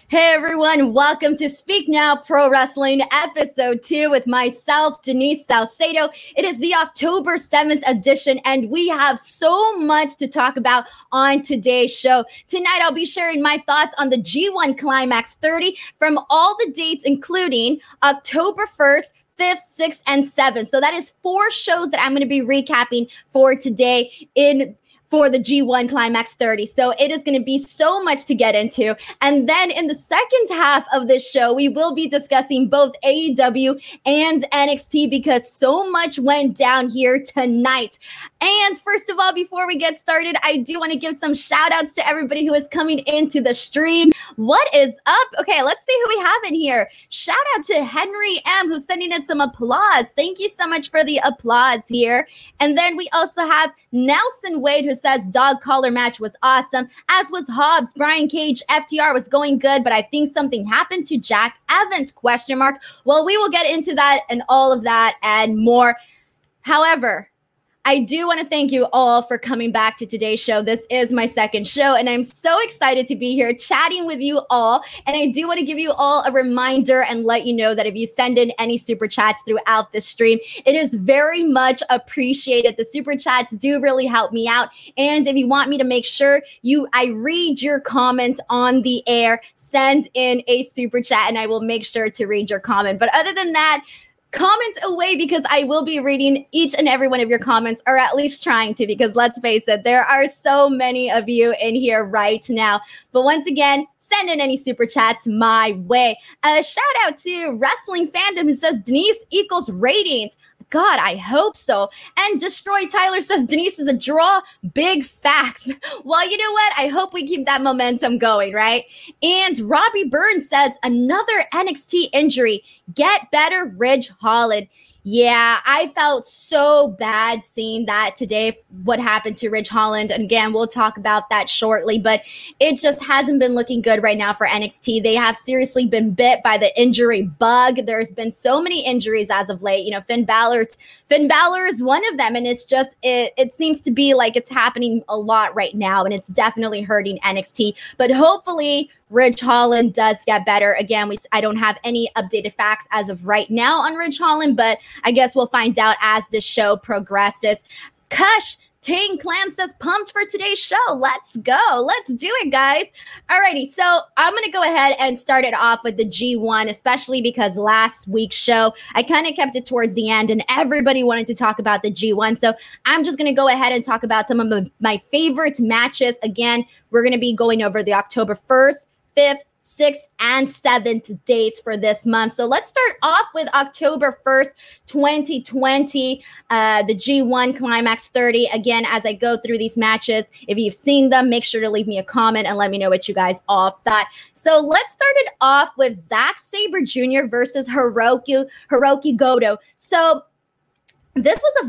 Hey everyone, welcome to Speak Now Pro Wrestling episode 2 with myself, Denise Salcedo. It is the October 7th edition and we have so much to talk about on today's show. Tonight I'll be sharing my thoughts on the G1 Climax 30 from all the dates including October 1st, 5th, 6th, and 7th. So that is 4 shows that I'm going to be recapping for today for the G1 Climax 30. So it is going to be so much to get into. And then in the second half of this show, we will be discussing both AEW and NXT because so much went down here tonight. And first of all, before we get started, I do want to give some shout outs to everybody who is coming into the stream. What is up? Okay, let's see who we have in here. Shout out to Henry M, who's sending in some applause. Thank you so much for the applause here. And then we also have Nelson Wade, who says dog collar match was awesome, as was Hobbs. Brian Cage, FTR was going good, but I think something happened to Jack Evans, ? Well, we will get into that and all of that and more. However, I do want to thank you all for coming back to today's show. This is my second show, and I'm so excited to be here chatting with you all. And I do want to give you all a reminder and let you know that if you send in any super chats throughout the stream, it is very much appreciated. The super chats do really help me out. And if you want me to make sure I read your comment on the air, send in a super chat, and I will make sure to read your comment. But other than that, comment away because I will be reading each and every one of your comments, or at least trying to, because let's face it, there are so many of you in here right now. But once again, send in any super chats my way. A shout out to Wrestling Fandom who says Denise equals ratings. God, I hope so. And Destroy Tyler says Denise is a draw. Big facts. Well, you know what? I hope we keep that momentum going, right? And Robbie Burns says another NXT injury. Get better, Ridge Holland. Yeah, I felt so bad seeing that today, what happened to Ridge Holland. And again, we'll talk about that shortly, but it just hasn't been looking good right now for NXT. They have seriously been bit by the injury bug. There's been so many injuries as of late. You know, Finn Balor is one of them. And it's just, it seems to be like it's happening a lot right now. And it's definitely hurting NXT. But hopefully Ridge Holland does get better. Again, I don't have any updated facts as of right now on Ridge Holland, but I guess we'll find out as the show progresses. Kush Ting Clan says pumped for today's show. Let's go. Let's do it, guys. Alrighty, so I'm going to go ahead and start it off with the G1, especially because last week's show, I kind of kept it towards the end and everybody wanted to talk about the G1. So I'm just going to go ahead and talk about some of my favorite matches. Again, we're going to be going over the October 1st, 5th, 6th, and 7th dates for this month. So let's start off with October 1st, 2020, the G1 Climax 30. Again, as I go through these matches, if you've seen them, make sure to leave me a comment and let me know what you guys all thought. So let's start it off with Zack Sabre Jr. versus Hiroki Goto. So this was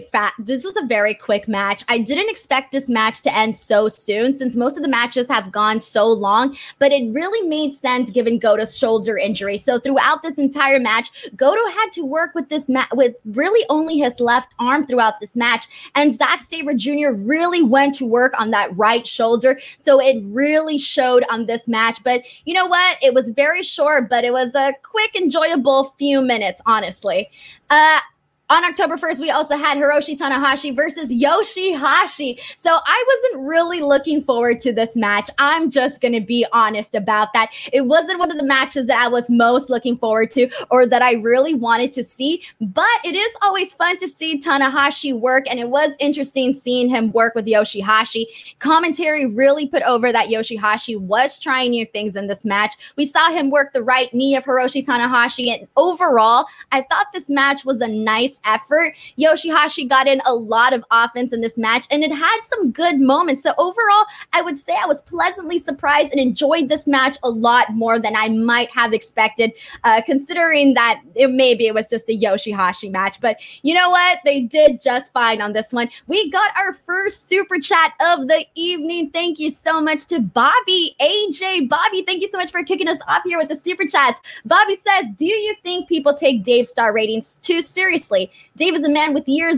a very quick match. I didn't expect this match to end so soon since most of the matches have gone so long, but it really made sense given Goto's shoulder injury. So throughout this entire match, Goto had to work with with really only his left arm throughout this match, and Zack Sabre Jr. really went to work on that right shoulder. So it really showed on this match. But you know what? It was very short, but it was a quick, enjoyable few minutes, honestly. On October 1st, we also had Hiroshi Tanahashi versus Yoshihashi. So I wasn't really looking forward to this match. I'm just going to be honest about that. It wasn't one of the matches that I was most looking forward to or that I really wanted to see. But it is always fun to see Tanahashi work, and it was interesting seeing him work with Yoshihashi. Commentary really put over that Yoshihashi was trying new things in this match. We saw him work the right knee of Hiroshi Tanahashi, and overall, I thought this match was a nice effort. Yoshihashi got in a lot of offense in this match, and it had some good moments. So overall, I would say I was pleasantly surprised and enjoyed this match a lot more than I might have expected, considering that maybe it was just a Yoshihashi match. But you know what? They did just fine on this one. We got our first super chat of the evening. Thank you so much to Bobby AJ. Bobby, thank you so much for kicking us off here with the super chats. Bobby says, do you think people take Dave's star ratings too seriously? Dave is a man with years of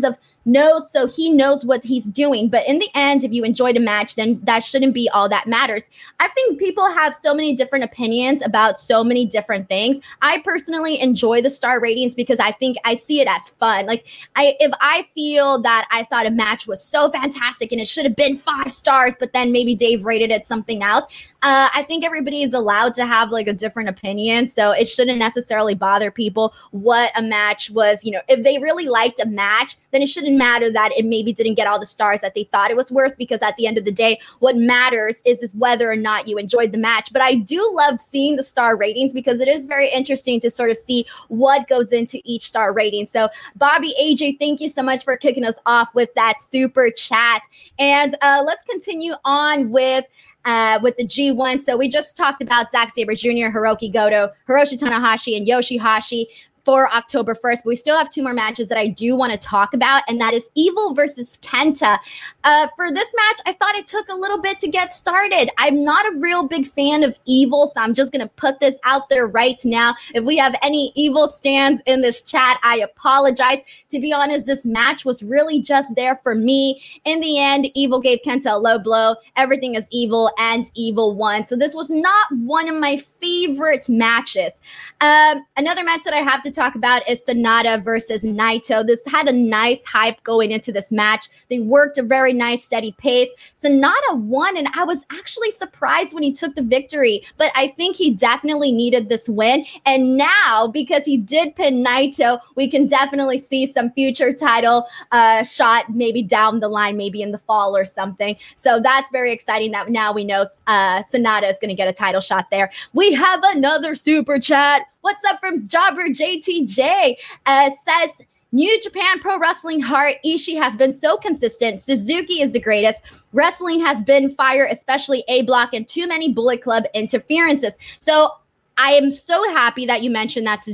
knows, so he knows what he's doing. But in the end, if you enjoyed a match, then that shouldn't be all that matters. I think people have so many different opinions about so many different things. I personally enjoy the star ratings because I think I see it as fun. Like, if I feel that I thought a match was so fantastic and it should have been 5 stars, but then maybe Dave rated it something else, I think everybody is allowed to have like a different opinion. So it shouldn't necessarily bother people what a match was. If they really liked a match, then it shouldn't matter that it maybe didn't get all the stars that they thought it was worth, because at the end of the day, what matters is whether or not you enjoyed the match. But I do love seeing the star ratings because it is very interesting to sort of see what goes into each star rating. So Bobby AJ, thank you so much for kicking us off with that super chat. And let's continue on with the G1. So we just talked about Zack Sabre Jr., Hiroki Goto, Hiroshi Tanahashi, and Yoshihashi for October 1st. But we still have 2 more matches that I do want to talk about, and that is Evil versus Kenta. For this match, I thought it took a little bit to get started. I'm not a real big fan of Evil, so I'm just going to put this out there right now. If we have any Evil stands in this chat, I apologize. To be honest, this match was really just there for me. In the end, Evil gave Kenta a low blow. Everything is Evil, and Evil won. So this was not one of my favorite matches. Another match that I have to talk about is Sanada versus Naito. This had a nice hype going into this match. They worked a very nice steady pace. Sanada won, and I was actually surprised when he took the victory, but I think he definitely needed this win. And now, because he did pin Naito, we can definitely see some future title shot maybe down the line, maybe in the fall or something. So that's very exciting that now we know Sanada is going to get a title shot there. We have another super chat. What's up from Jobber JTJ? Says, New Japan Pro Wrestling Heart, Ishii has been so consistent. Suzuki is the greatest. Wrestling has been fire, especially A Block, and too many Bullet Club interferences. So I am so happy that you mentioned that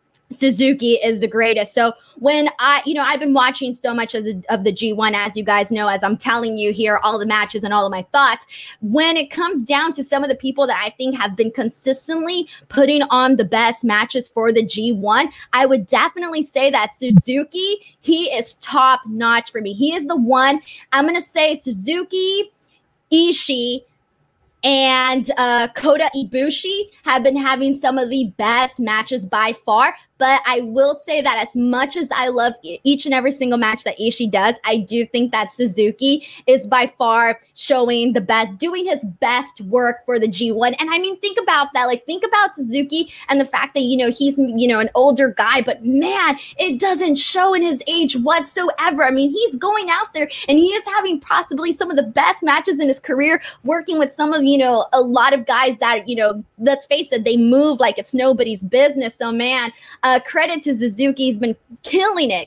Suzuki is the greatest. So when I've been watching so much of the G1, as you guys know, as I'm telling you here, all the matches and all of my thoughts, when it comes down to some of the people that I think have been consistently putting on the best matches for the G1, I would definitely say that Suzuki, he is top notch for me. He is the one. I'm going to say Suzuki, Ishii, and Kota Ibushi have been having some of the best matches by far. But I will say that as much as I love each and every single match that Ishii does, I do think that Suzuki is by far showing the best, doing his best work for the G1. And I mean, think about that. Like, think about Suzuki and the fact that, he's, an older guy, but man, it doesn't show in his age whatsoever. I mean, he's going out there and he is having possibly some of the best matches in his career, working with some of, a lot of guys that, let's face it, they move like it's nobody's business. So man, credit to Suzuki. He's been killing it.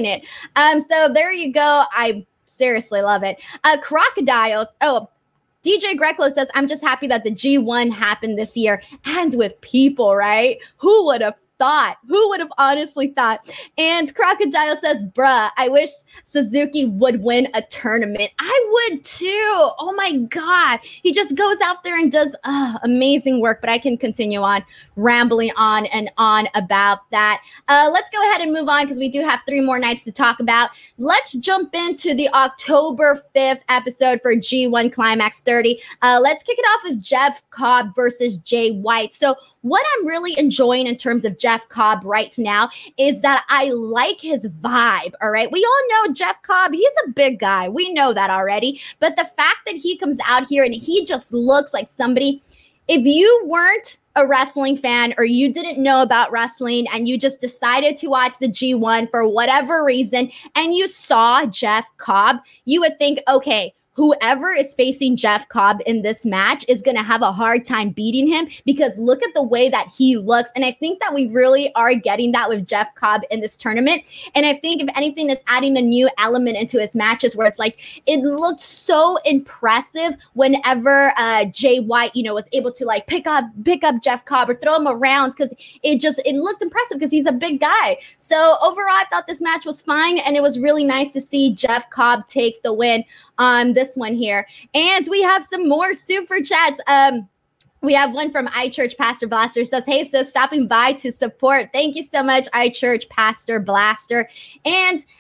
So there you go. I seriously love it. Crocodiles. Oh, DJ Greco says, I'm just happy that the G1 happened this year and with people, right? Who would have thought? Who would have honestly thought? And Crocodile says, bruh, I wish Suzuki would win a tournament. I would too. Oh my God. He just goes out there and does amazing work, but I can continue on rambling on and on about that. Let's go ahead and move on because we do have 3 more nights to talk about. Let's jump into the October 5th episode for G1 Climax 30. Let's kick it off with Jeff Cobb versus Jay White. So what I'm really enjoying in terms of Jeff Cobb right now is that I like his vibe, all right? We all know Jeff Cobb, he's a big guy. We know that already. But the fact that he comes out here and he just looks like somebody, if you weren't a wrestling fan or you didn't know about wrestling and you just decided to watch the G1 for whatever reason and you saw Jeff Cobb, you would think, okay, whoever is facing Jeff Cobb in this match is going to have a hard time beating him because look at the way that he looks. And I think that we really are getting that with Jeff Cobb in this tournament. And I think if anything, it's adding a new element into his matches where it's like, it looked so impressive whenever Jay White, was able to like pick up Jeff Cobb or throw him around because it looked impressive because he's a big guy. So overall, I thought this match was fine. And it was really nice to see Jeff Cobb take the win on this one here. And we have some more super chats. We have one from iChurch Pastor Blaster. Says, hey, sis, stopping by to support. Thank you so much, iChurch Pastor Blaster. And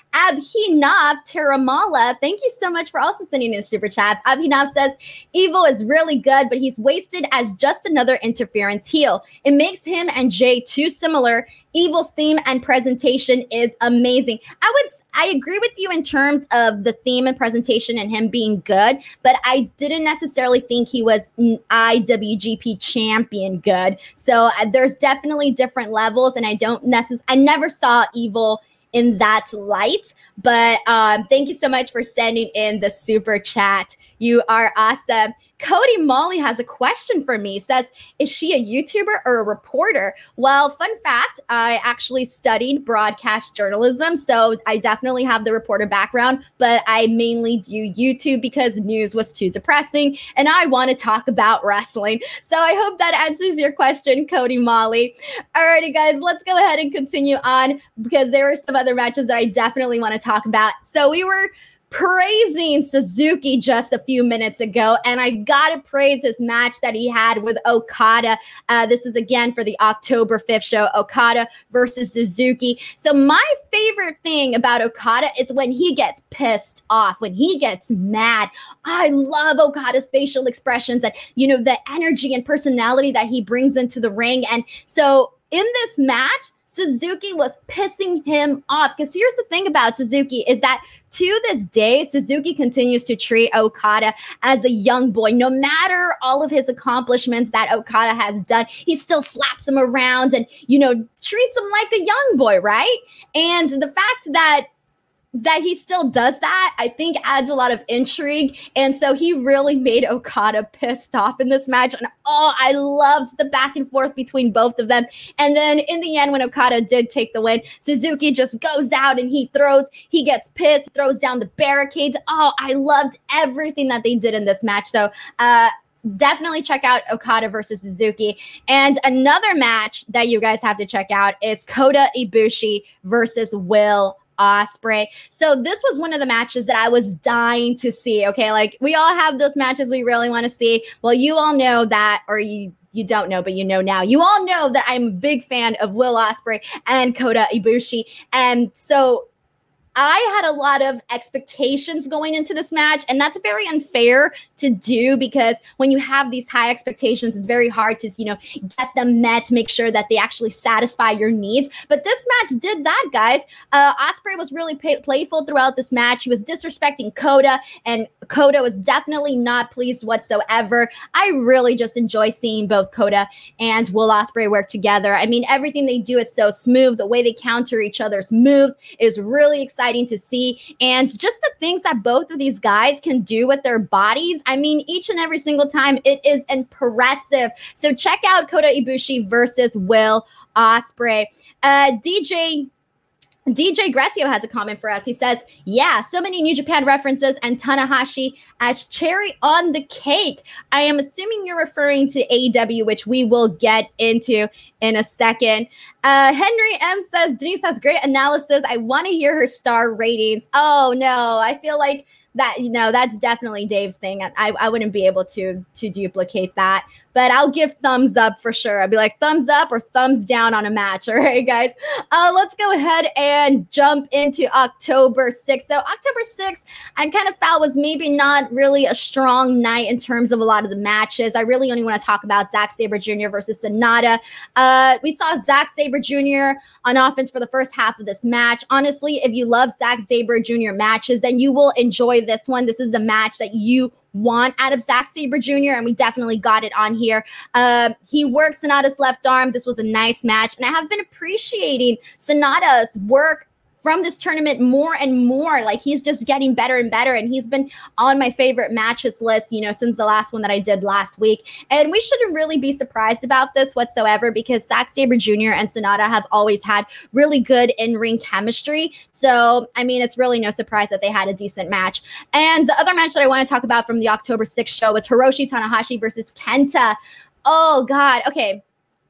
Abhinav Tiramala, thank you so much for also sending in a super chat. Abhinav says, Evil is really good, but he's wasted as just another interference heel. It makes him and Jay too similar. Evil's theme and presentation is amazing. I agree with you in terms of the theme and presentation and him being good, but I didn't necessarily think he was IWGP champion good. So there's definitely different levels, and I never saw Evil in that light. But thank you so much for sending in the super chat. You are awesome. Cody Molly has a question for me. Says, is she a YouTuber or a reporter? Well, fun fact, I actually studied broadcast journalism, so I definitely have the reporter background, but I mainly do YouTube because news was too depressing and I want to talk about wrestling. So I hope that answers your question, Cody Molly. Alrighty, guys, let's go ahead and continue on because there are some other matches that I definitely want to talk about. So we were praising Suzuki just a few minutes ago, and I gotta praise his match that he had with Okada. This is again for the October 5th show, Okada versus Suzuki. So my favorite thing about Okada is when he gets pissed off, when he gets mad. I love Okada's facial expressions and, the energy and personality that he brings into the ring. And so in this match, Suzuki was pissing him off. Because here's the thing about Suzuki is that to this day, Suzuki continues to treat Okada as a young boy. No matter all of his accomplishments that Okada has done, he still slaps him around and, treats him like a young boy, right? And the fact that he still does that, I think adds a lot of intrigue. And so he really made Okada pissed off in this match. And I loved the back and forth between both of them. And then in the end, when Okada did take the win, Suzuki just goes out and he gets pissed, throws down the barricades. I loved everything that they did in this match. So, definitely check out Okada versus Suzuki. And another match that you guys have to check out is Kota Ibushi versus Will Ospreay. So this was one of the matches that I was dying to see. Okay, like we all have those matches we really want to see. Well, you all know that, or you don't know, but you know now. You all know that I'm a big fan of Will Ospreay and Kota Ibushi, and so I had a lot of expectations going into this match, and that's very unfair to do because when you have these high expectations, it's very hard to, get them met, make sure that they actually satisfy your needs. But this match did that, guys. Ospreay was really playful throughout this match. He was disrespecting Kota, and Kota was definitely not pleased whatsoever. I really just enjoy seeing both Kota and Will Ospreay work together. I mean, everything they do is so smooth. The way they counter each other's moves is really exciting to see, and just the things that both of these guys can do with their bodies, I mean, each and every single time, it is impressive. So check out Kota Ibushi versus Will Ospreay. DJ Grecio has a comment for us. He says, yeah, so many New Japan references and Tanahashi as cherry on the cake. I am assuming you're referring to AEW, which we will get into in a second. Henry M says, Denise has great analysis. I want to hear her star ratings. Oh, no, I feel like that, that's definitely Dave's thing. I wouldn't be able to duplicate that, but I'll give thumbs up for sure. I'll be like thumbs up or thumbs down on a match. All right, guys, let's go ahead and jump into October 6th. So October 6th, I kind of felt was maybe not really a strong night in terms of a lot of the matches. I really only want to talk about Zack Sabre Jr. versus Sonata. We saw Zack Sabre Jr. on offense for the first half of this match. Honestly, if you love Zack Sabre Jr. matches, then you will enjoy this one. This is the match that you want out of Zack Sabre Jr., and we definitely got it on here. He worked Sonata's left arm. This was a nice match, and I have been appreciating Sonata's work from this tournament more and more. Like, he's just getting better and better, and he's been on my favorite matches list, since the last one that I did last week. And we shouldn't really be surprised about this whatsoever because Zack Sabre Jr. and Sonata have always had really good in-ring chemistry. So, I mean, it's really no surprise that they had a decent match. And the other match that I want to talk about from the October 6th show was Hiroshi Tanahashi versus Kenta. Oh, God. Okay.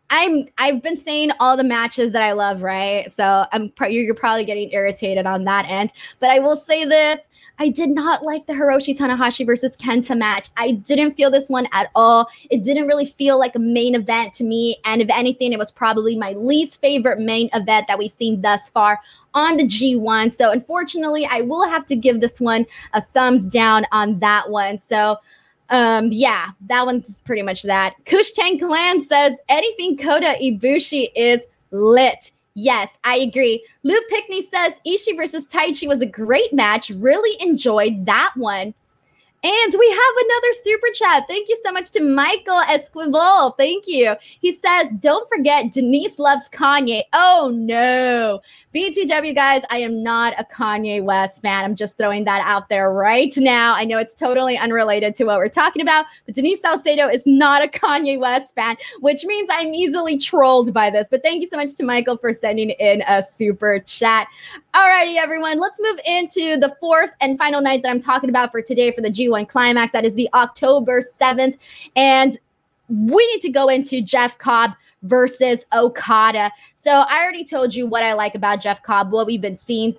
I've been saying all the matches that I love, right? So you're probably getting irritated on that end. But I will say this. I did not like the Hiroshi Tanahashi versus Kenta match. I didn't feel this one at all. It didn't really feel like a main event to me. And if anything, it was probably my least favorite main event that we've seen thus far on the G1. So unfortunately, I will have to give this one a thumbs down on that one. So yeah, that one's pretty much that. Kush Tang Clan says anything Kota Ibushi is lit. Yes, I agree. Luke Pickney says Ishii versus Taichi was a great match. Really enjoyed that one. And we have another super chat. Thank you so much to Michael Esquivel. Thank you. He says, don't forget, Denise loves Kanye. Oh, no. BTW, guys, I am not a Kanye West fan. I'm just throwing that out there right now. I know it's totally unrelated to what we're talking about, but Denise Salcedo is not a Kanye West fan, which means I'm easily trolled by this. But thank you so much to Michael for sending in a super chat. Alrighty, everyone, let's move into the fourth and final night that I'm talking about for today for the G1 Climax. That is the October 7th. And we need to go into Jeff Cobb versus Okada. So I already told you what I like about Jeff Cobb, what we've been seeing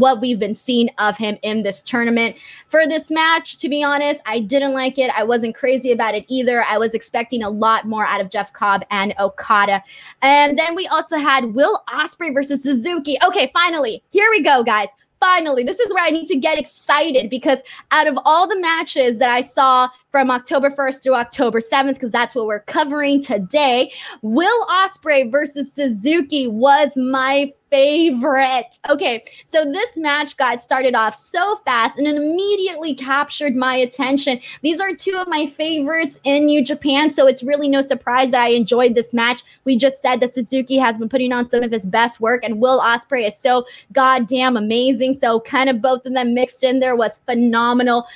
of him in this tournament. For this match, to be honest, I didn't like it. I wasn't crazy about it either. I was expecting a lot more out of Jeff Cobb and Okada. And then we also had Will Ospreay versus Suzuki. Okay, finally, here we go, guys. Finally, this is where I need to get excited because out of all the matches that I saw from October 1st through October 7th, because that's what we're covering today, Will Ospreay versus Suzuki was my favorite. Okay, so this match got started off so fast and it immediately captured my attention. These are two of my favorites in New Japan, so it's really no surprise that I enjoyed this match. We just said that Suzuki has been putting on some of his best work and Will Ospreay is so goddamn amazing. So kind of both of them mixed in there was phenomenal.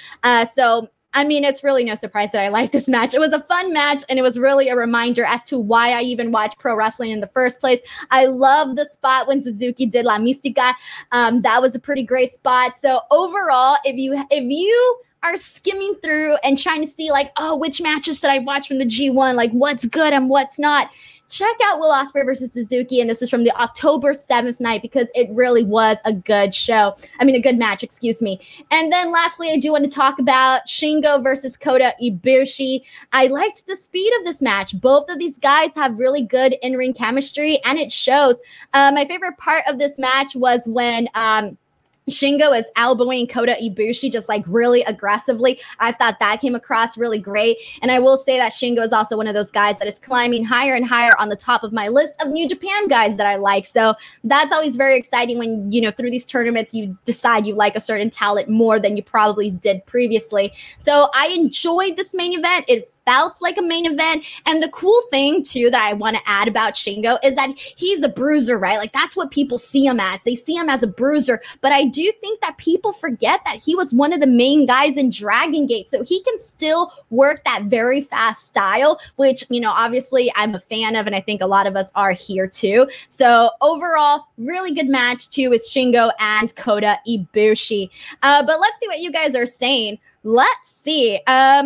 I mean, it's really no surprise that I like this match. It was a fun match, and it was really a reminder as to why I even watch pro wrestling in the first place. I love the spot when Suzuki did La Mística. That was a pretty great spot. So overall, if you are skimming through and trying to see like, oh, which matches should I watch from the G1? Like what's good and what's not? Check out Will Ospreay versus Suzuki. And this is from the October 7th night because it really was a good show. I mean, a good match, excuse me. And then lastly, I do want to talk about Shingo versus Kota Ibushi. I liked the speed of this match. Both of these guys have really good in-ring chemistry and it shows. My favorite part of this match was when, Shingo is elbowing Kota Ibushi just like really aggressively. I thought that came across really great. And I will say that Shingo is also one of those guys that is climbing higher and higher on the top of my list of New Japan guys that I like. So that's always very exciting when, you know, through these tournaments, you decide you like a certain talent more than you probably did previously. So I enjoyed this main event. It felt like a main event. And the cool thing too that I want to add about Shingo is that he's a bruiser, right? Like that's what people see him as. They see him as a bruiser. But I do think that people forget that he was one of the main guys in Dragon Gate. So he can still work that very fast style, which, you know, obviously I'm a fan of, and I think a lot of us are here too. So overall, really good match too with Shingo and Kota Ibushi. But let's see what you guys are saying. Let's see.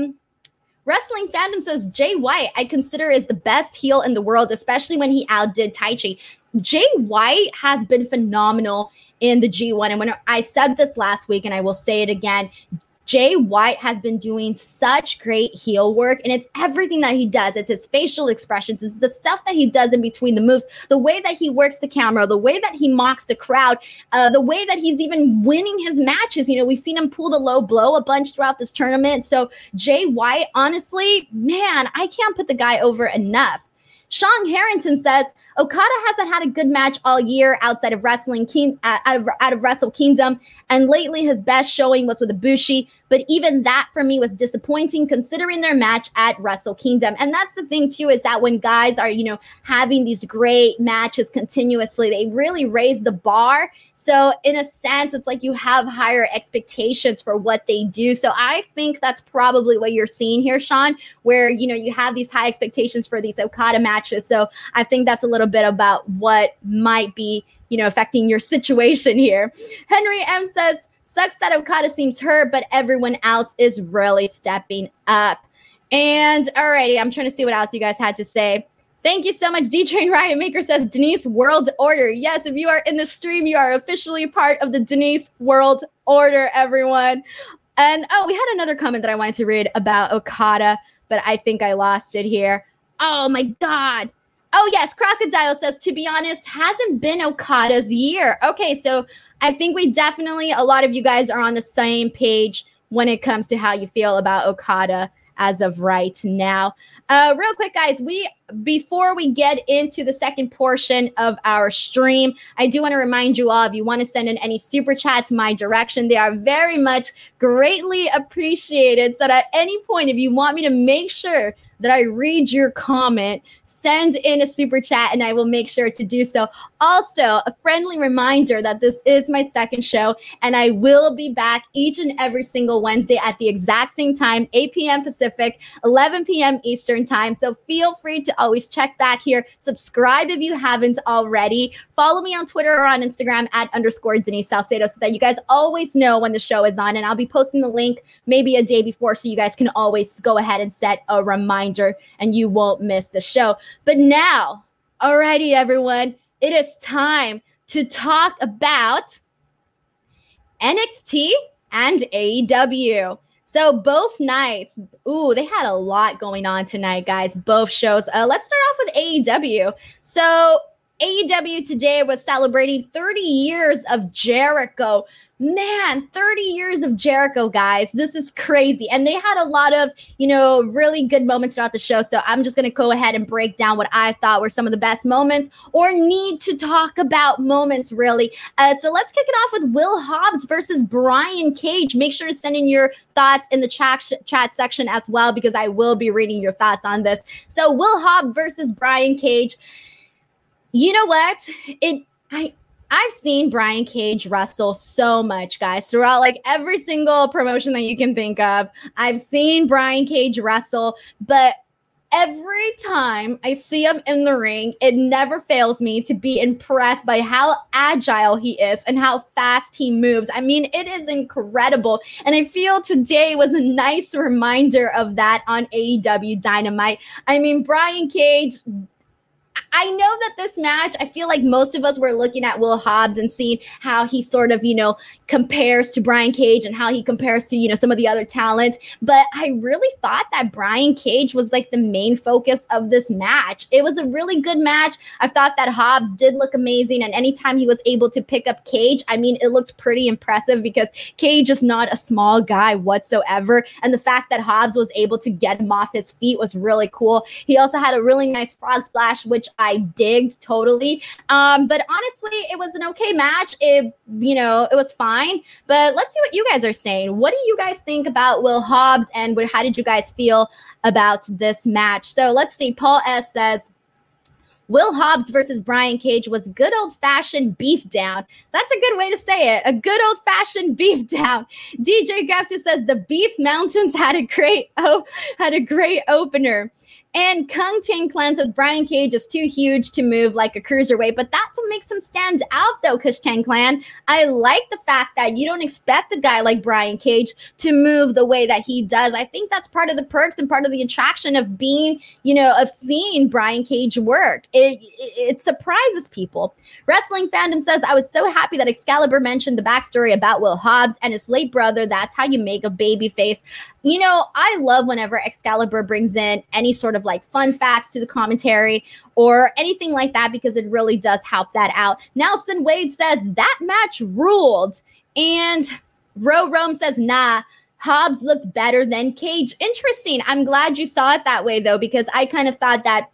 Wrestling Fandom says Jay White, I consider is the best heel in the world, especially when he outdid Taichi. Jay White has been phenomenal in the G1. And when I said this last week, and I will say it again, Jay White has been doing such great heel work, and it's everything that he does. It's his facial expressions. It's the stuff that he does in between the moves, the way that he works the camera, the way that he mocks the crowd, the way that he's even winning his matches. You know, we've seen him pull the low blow a bunch throughout this tournament. So Jay White, honestly, man, I can't put the guy over enough. Sean Harrington says Okada hasn't had a good match all year outside of out of Wrestle Kingdom, and lately his best showing was with Ibushi. But even that for me was disappointing considering their match at Wrestle Kingdom. And that's the thing too, is that when guys are, you know, having these great matches continuously, they really raise the bar. So in a sense, it's like you have higher expectations for what they do. So I think that's probably what you're seeing here, Sean, where, you know, you have these high expectations for these Okada matches. So I think that's a little bit about what might be, you know, affecting your situation here. Henry M says, sucks that Okada seems hurt, but everyone else is really stepping up. And alrighty, I'm trying to see what else you guys had to say. Thank you so much. D-Train Riot Maker says, Denise World Order. Yes, if you are in the stream, you are officially part of the Denise World Order, everyone. And we had another comment that I wanted to read about Okada, but I think I lost it here. Oh my God. Oh yes, Crocodile says, to be honest, hasn't been Okada's year. Okay, so I think a lot of you guys are on the same page when it comes to how you feel about Okada as of right now. Real quick, guys, before we get into the second portion of our stream, I do want to remind you all, if you want to send in any super chats my direction, they are very much greatly appreciated. So at any point, if you want me to make sure that I read your comment, send in a super chat and I will make sure to do so. Also, a friendly reminder that this is my second show and I will be back each and every single Wednesday at the exact same time, 8 p.m. Pacific, 11 p.m. Eastern time. So feel free to always check back here. Subscribe if you haven't already. Follow me on Twitter or on Instagram @_ Denise Salcedo so that you guys always know when the show is on. And I'll be posting the link maybe a day before so you guys can always go ahead and set a reminder and you won't miss the show. But now, alrighty, everyone, it is time to talk about NXT and AEW. So both nights, they had a lot going on tonight, guys. Both shows. Let's start off with AEW. So AEW today was celebrating 30 years of Jericho. Man, 30 years of Jericho, guys. This is crazy. And they had a lot of, really good moments throughout the show. So I'm just going to go ahead and break down what I thought were some of the best moments or need to talk about moments, really. So let's kick it off with Will Hobbs versus Brian Cage. Make sure to send in your thoughts in the chat section as well, because I will be reading your thoughts on this. So Will Hobbs versus Brian Cage. You know what? I've seen Brian Cage wrestle so much, guys, throughout like every single promotion that you can think of. I've seen Brian Cage wrestle, but every time I see him in the ring, it never fails me to be impressed by how agile he is and how fast he moves. I mean, it is incredible. And I feel today was a nice reminder of that on AEW Dynamite. I mean, Brian Cage, I know that this match, I feel like most of us were looking at Will Hobbs and seeing how he sort of, compares to Brian Cage and how he compares to, some of the other talent. But I really thought that Brian Cage was like the main focus of this match. It was a really good match. I thought that Hobbs did look amazing. And anytime he was able to pick up Cage, I mean, it looked pretty impressive because Cage is not a small guy whatsoever. And the fact that Hobbs was able to get him off his feet was really cool. He also had a really nice frog splash, which I digged totally. But honestly, it was an okay match. It was fine. But let's see what you guys are saying. What do you guys think about Will Hobbs and how did you guys feel about this match? So let's see. Paul S says, Will Hobbs versus Brian Cage was good old-fashioned beef down. That's a good way to say it. A good old-fashioned beef down. DJ Grafsy says the Beef Mountains had a great opener. And Kung Tang Clan says Brian Cage is too huge to move like a cruiserweight, but that's what makes him stand out, though, Kush Tang Clan. I like the fact that you don't expect a guy like Brian Cage to move the way that he does. I think that's part of the perks and part of the attraction of being, of seeing Brian Cage work. It surprises people. Wrestling Fandom says, I was so happy that Excalibur mentioned the backstory about Will Hobbs and his late brother. That's how you make a baby face. I love whenever Excalibur brings in any sort of like fun facts to the commentary or anything like that, because it really does help that out. Nelson Wade says that match ruled. And Rome says, nah, Hobbs looked better than Cage. Interesting. I'm glad you saw it that way, though, because I kind of thought that,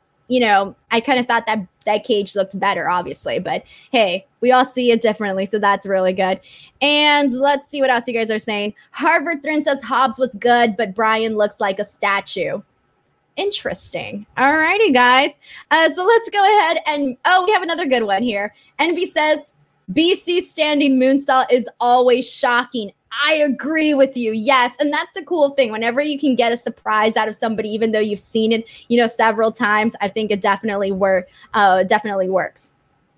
that Cage looked better, obviously. But hey, we all see it differently, so that's really good. And let's see what else you guys are saying. Harvard Thrin says Hobbs was good, but Brian looks like a statue. Interesting. All righty, guys. So let's go ahead and, we have another good one here. Envy says, BC standing moonsault is always shocking. I agree with you. Yes. And that's the cool thing. Whenever you can get a surprise out of somebody, even though you've seen it, several times, I think it definitely works.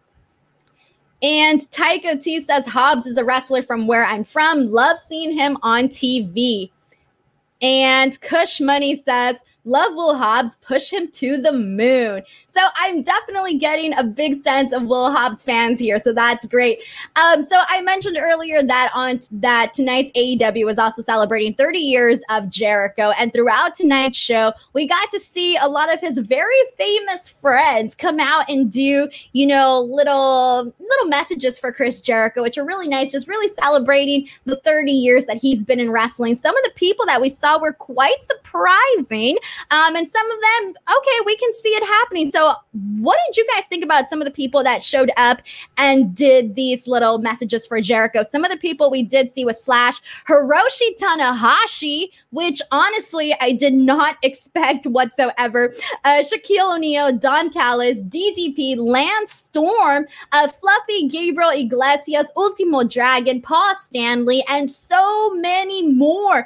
And Tycho T says Hobbs is a wrestler from where I'm from. Love seeing him on TV. And Kush Money says Love Will Hobbs, push him to the moon. So I'm definitely getting a big sense of Will Hobbs fans here. So that's great. So I mentioned earlier that tonight's AEW was also celebrating 30 years of Jericho. And throughout tonight's show, we got to see a lot of his very famous friends come out and do, little messages for Chris Jericho, which are really nice, just really celebrating the 30 years that he's been in wrestling. Some of the people that we saw were quite surprising. And some of them, okay, we can see it happening. So what did you guys think about some of the people that showed up and did these little messages for Jericho? Some of the people we did see was Slash, Hiroshi Tanahashi, which honestly, I did not expect whatsoever. Shaquille O'Neal, Don Callis, DDP, Lance Storm, Fluffy, Gabriel Iglesias, Ultimo Dragon, Paul Stanley, and so many more.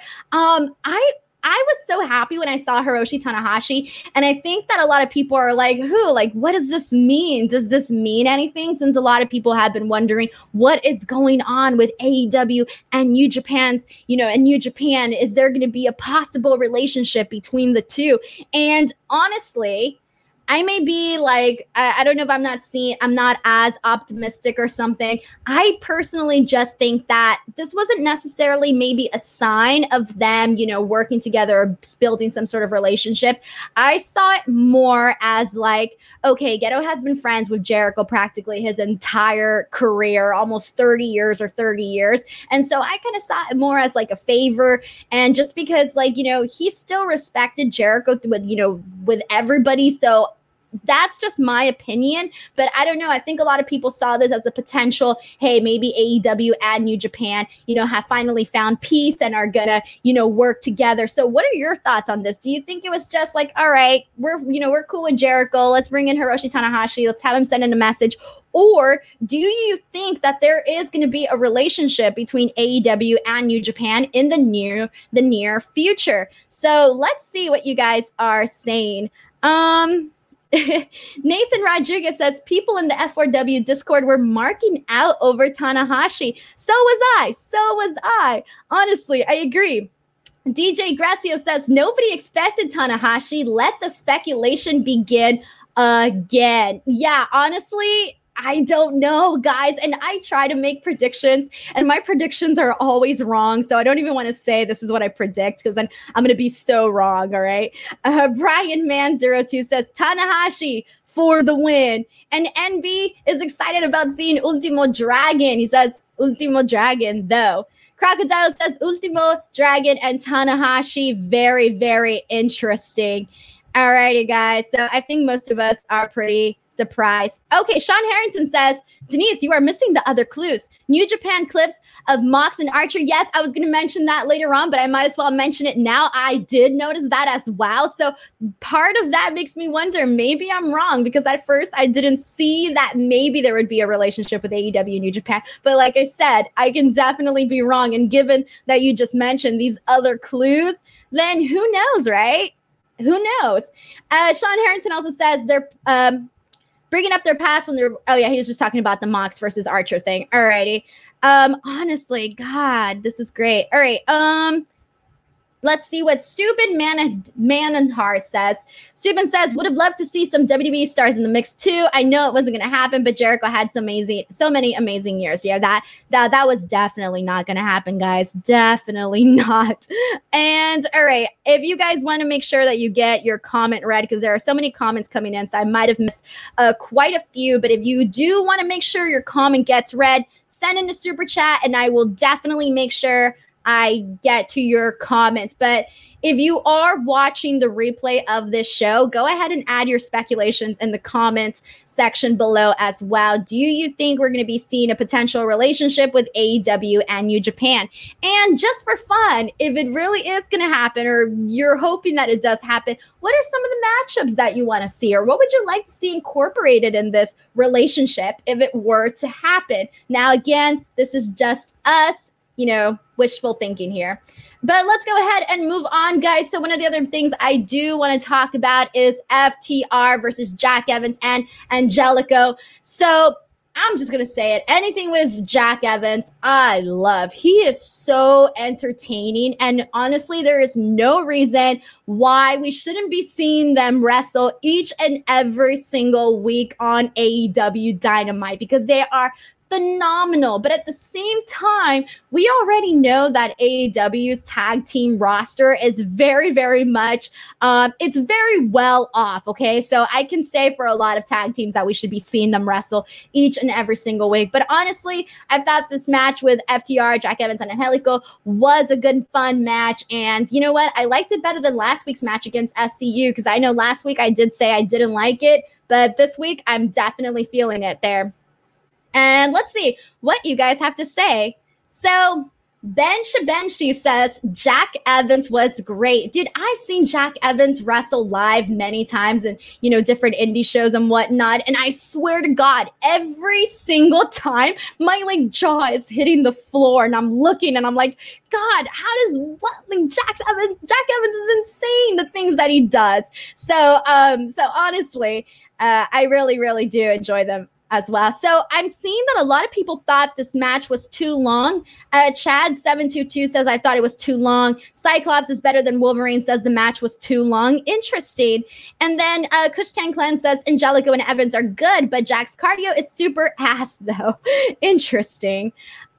I was so happy when I saw Hiroshi Tanahashi, and I think that a lot of people are like, what does this mean? Does this mean anything? Since a lot of people have been wondering what is going on with AEW and New Japan, and New Japan, is there going to be a possible relationship between the two? And honestly, I may be like, I don't know if I'm not as optimistic or something. I personally just think that this wasn't necessarily maybe a sign of them, working together or building some sort of relationship. I saw it more as like, okay, Geto has been friends with Jericho practically his entire career, almost 30 years. And so I kind of saw it more as like a favor. And just because he still respected Jericho with everybody. So that's just my opinion, but I don't know. I think a lot of people saw this as a potential, hey, maybe AEW and New Japan, have finally found peace and are gonna, work together. So what are your thoughts on this? Do you think it was just like, all right, we're cool with Jericho, let's bring in Hiroshi Tanahashi, let's have him send in a message? Or do you think that there is going to be a relationship between AEW and New Japan in the near future? So let's see what you guys are saying. Nathan Rodriguez says people in the F4W Discord were marking out over Tanahashi. So was I. Honestly, I agree. DJ Gracio says nobody expected Tanahashi. Let the speculation begin again. Yeah, honestly, I don't know, guys. And I try to make predictions, and my predictions are always wrong. So I don't even want to say this is what I predict, because then I'm going to be so wrong. All right. Brian Man02 says Tanahashi for the win. And NB is excited about seeing Ultimo Dragon. He says Ultimo Dragon, though. Crocodile says Ultimo Dragon and Tanahashi. Very, very interesting. All righty, guys. So I think most of us are pretty surprised. Okay, Sean Harrington says, Denise, you are missing the other clues. New Japan clips of Mox and Archer. Yes, I was going to mention that later on, but I might as well mention it now. I did notice that as well. So part of that makes me wonder, maybe I'm wrong, because at first I didn't see that maybe there would be a relationship with AEW and New Japan. But like I said, I can definitely be wrong. And given that you just mentioned these other clues, then who knows, right? Who knows? Sean Harrington also says they're bringing up their past when they're, he was just talking about the Mox versus Archer thing. Alrighty. Honestly, God, this is great. All right. Let's see what Subin Manenhart says. Subin says, would have loved to see some WWE stars in the mix too. I know it wasn't going to happen, but Jericho had so many amazing years. Yeah, that was definitely not going to happen, guys. Definitely not. And all right, if you guys want to make sure that you get your comment read, because there are so many comments coming in, so I might have missed quite a few. But if you do want to make sure your comment gets read, send in a super chat, and I will definitely make sure I get to your comments. But if you are watching the replay of this show, go ahead and add your speculations in the comments section below as well. Do you think we're going to be seeing a potential relationship with AEW and New Japan? And just for fun, if it really is going to happen, or you're hoping that it does happen, what are some of the matchups that you want to see? Or what would you like to see incorporated in this relationship if it were to happen? Now, again, this is just us, wishful thinking here. But let's go ahead and move on, guys. So one of the other things I do want to talk about is FTR versus Jack Evans and Angelico. So I'm just going to say it. Anything with Jack Evans, I love. He is so entertaining. And honestly, there is no reason why we shouldn't be seeing them wrestle each and every single week on AEW Dynamite, because they are phenomenal. But at the same time, we already know that AEW's tag team roster is very, very much, it's very well off. Okay. So I can say for a lot of tag teams that we should be seeing them wrestle each and every single week. But honestly, I thought this match with FTR, Jack Evans, and Angelico was a good, fun match. And you know what? I liked it better than last week's match against SCU, because I know last week I did say I didn't like it, but this week I'm definitely feeling it there. And let's see what you guys have to say. So Ben Shabenshi says, Jack Evans was great. Dude, I've seen Jack Evans wrestle live many times in, different indie shows and whatnot. And I swear to God, every single time my jaw is hitting the floor and I'm looking and I'm like, God, how does Jack Evans is insane, the things that he does. So honestly, I really, really do enjoy them as well. So I'm seeing that a lot of people thought this match was too long. Chad722 says, I thought it was too long. Cyclops is better than Wolverine says the match was too long. Interesting. And then Kush Tang Clan says, Angelico and Evans are good, but Jack's cardio is super ass though. Interesting.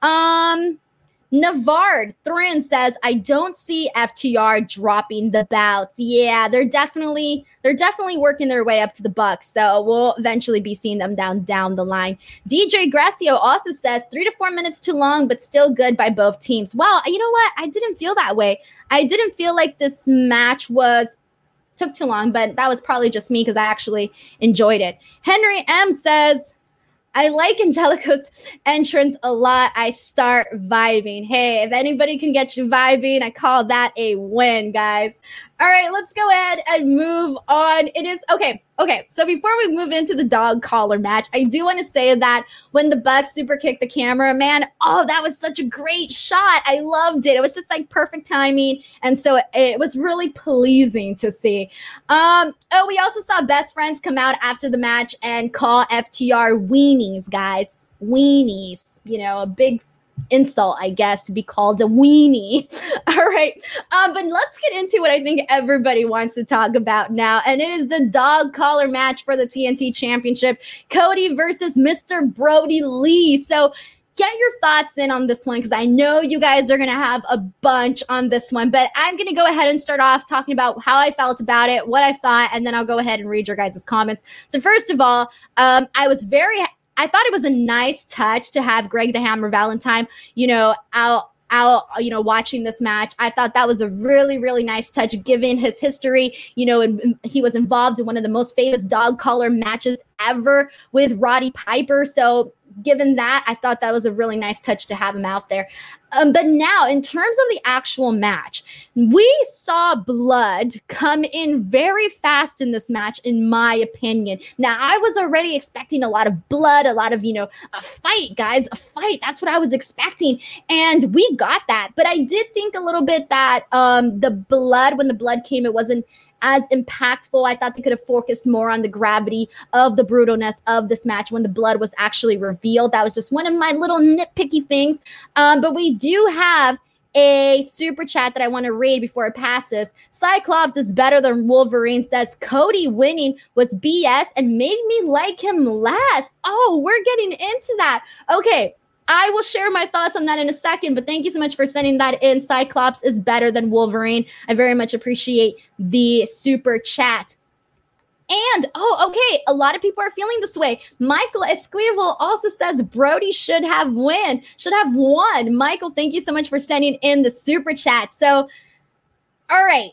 Navard Thrin says, I don't see FTR dropping the belts. Yeah, they're definitely working their way up to the Bucks. So we'll eventually be seeing them down the line. DJ Gracio also says 3 to 4 minutes too long, but still good by both teams. Well, you know what? I didn't feel that way. I didn't feel like this match took too long, but that was probably just me because I actually enjoyed it. Henry M says, I like Angelico's entrance a lot. I start vibing. Hey, if anybody can get you vibing, I call that a win, guys. All right, let's go ahead and move on. It is okay. So before we move into the dog collar match, I do want to say that when the Bucks super kicked the camera, man, that was such a great shot. I loved it. It was just perfect timing. And so it was really pleasing to see. We also saw Best Friends come out after the match and call FTR weenies, guys. Weenies, a big insult, I guess, to be called a weenie. All right. But let's get into what I think everybody wants to talk about now. And it is the dog collar match for the TNT Championship. Cody versus Mr. Brody Lee. So get your thoughts in on this one, because I know you guys are going to have a bunch on this one. But I'm going to go ahead and start off talking about how I felt about it, what I thought, and then I'll go ahead and read your guys' comments. So first of all, I thought it was a nice touch to have Greg the Hammer Valentine, out, watching this match. I thought that was a really, really nice touch, given his history. And he was involved in one of the most famous dog collar matches ever with Roddy Piper. So given that, I thought that was a really nice touch to have him out there. But now, in terms of the actual match, we saw blood come in very fast in this match, in my opinion. Now, I was already expecting a lot of blood, a lot of, a fight, guys, a fight. That's what I was expecting. And we got that. But I did think a little bit that when the blood came, it wasn't as impactful. I thought they could have focused more on the gravity of the brutalness of this match when the blood was actually revealed. That was just one of my little nitpicky things. But we do have a super chat that I want to read before it passes. Cyclops is better than Wolverine says Cody winning was BS and made me like him less. Oh, we're getting into that. Okay. I will share my thoughts on that in a second, but thank you so much for sending that in. Cyclops is better than Wolverine. I very much appreciate the super chat. And, okay, a lot of people are feeling this way. Michael Esquivel also says Brody should have won. Michael, thank you so much for sending in the super chat. So, all right,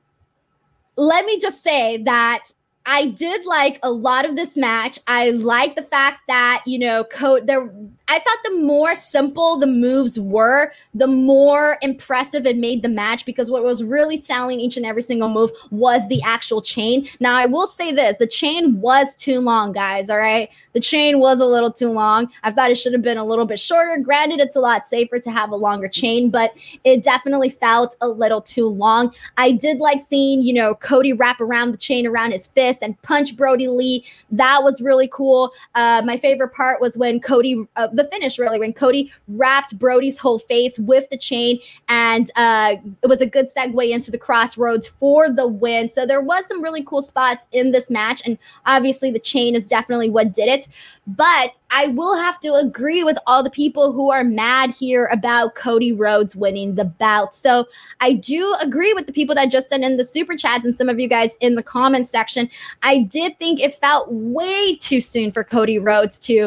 let me just say that I did like a lot of this match. I like the fact that, I thought the more simple the moves were, the more impressive it made the match, because what was really selling each and every single move was the actual chain. Now, I will say this, the chain was too long, guys, all right? The chain was a little too long. I thought it should have been a little bit shorter. Granted, it's a lot safer to have a longer chain, but it definitely felt a little too long. I did like seeing, Cody wrap around the chain around his fist and punch Brody Lee. That was really cool. My favorite part was when Cody, the finish really, when Cody wrapped Brody's whole face with the chain, and it was a good segue into the Crossroads for the win. So there was some really cool spots in this match, and obviously the chain is definitely what did it. But I will have to agree with all the people who are mad here about Cody Rhodes winning the bout. So I do agree with the people that just sent in the super chats and some of you guys in the comment section. I did think it felt way too soon for Cody Rhodes to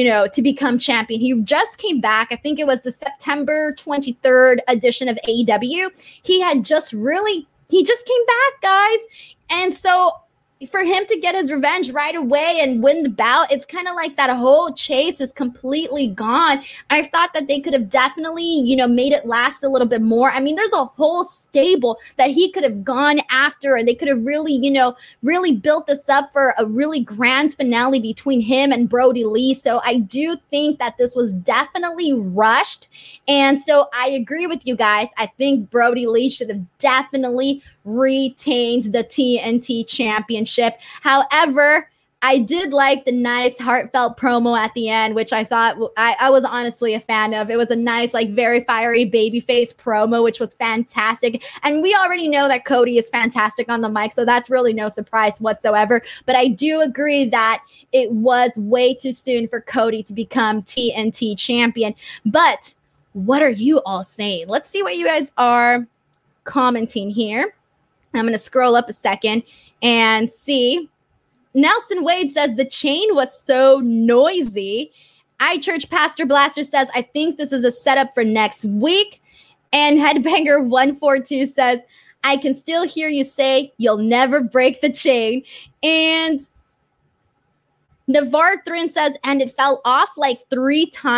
become champion. He just came back. I think it was the September 23rd edition of AEW. He just came back, guys. And so for him to get his revenge right away and win the bout, it's kind of like that whole chase is completely gone. I thought that they could have definitely, made it last a little bit more. I mean, there's a whole stable that he could have gone after, and they could have really, really built this up for a really grand finale between him and Brody Lee. So I do think that this was definitely rushed. And so I agree with you guys. I think Brody Lee should have definitely retained the TNT championship. However, I did like the nice heartfelt promo at the end, which I thought I was honestly a fan of. It was a nice, very fiery babyface promo, which was fantastic. And we already know that Cody is fantastic on the mic, so that's really no surprise whatsoever. But I do agree that it was way too soon for Cody to become TNT champion. But what are you all saying? Let's see what you guys are commenting here. I'm going to scroll up a second and see. Nelson Wade says the chain was so noisy. iChurch Pastor Blaster says, I think this is a setup for next week. And Headbanger 142 says, I can still hear you say you'll never break the chain. And Navarre Thrin says, and it fell off like 3 times, ?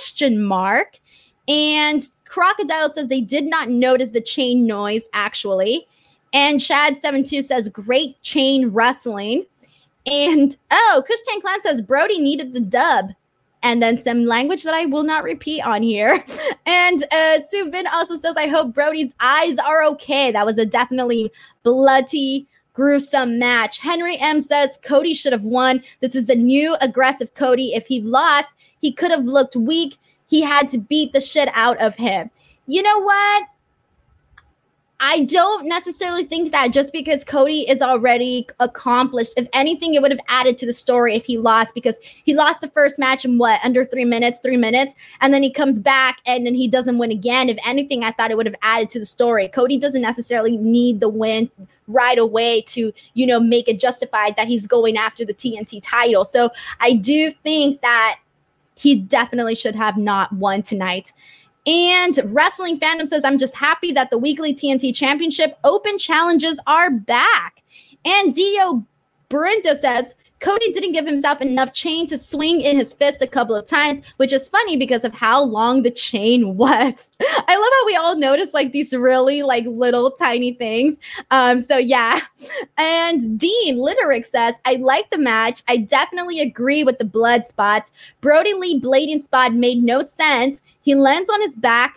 And Crocodile says they did not notice the chain noise, actually. And Shad72 says, great chain wrestling. And, Kushtan Clan says, Brody needed the dub. And then some language that I will not repeat on here. And Subin also says, I hope Brody's eyes are okay. That was a definitely bloody, gruesome match. Henry M says, Cody should have won. This is the new aggressive Cody. If he lost, he could have looked weak. He had to beat the shit out of him. You know what? I don't necessarily think that just because Cody is already accomplished. If anything, it would have added to the story if he lost, because he lost the first match in under 3 minutes, and then he comes back and then he doesn't win again. If anything, I thought it would have added to the story. Cody doesn't necessarily need the win right away to, make it justified that he's going after the TNT title. So I do think that he definitely should have not won tonight. And Wrestling Fandom says, I'm just happy that the weekly TNT Championship Open challenges are back. And Dio Brinto says, Cody didn't give himself enough chain to swing in his fist a couple of times, which is funny because of how long the chain was. I love how we all notice these really little tiny things. So yeah. And Dean Litterick says, I like the match. I definitely agree with the blood spots. Brody Lee blading spot made no sense. He lands on his back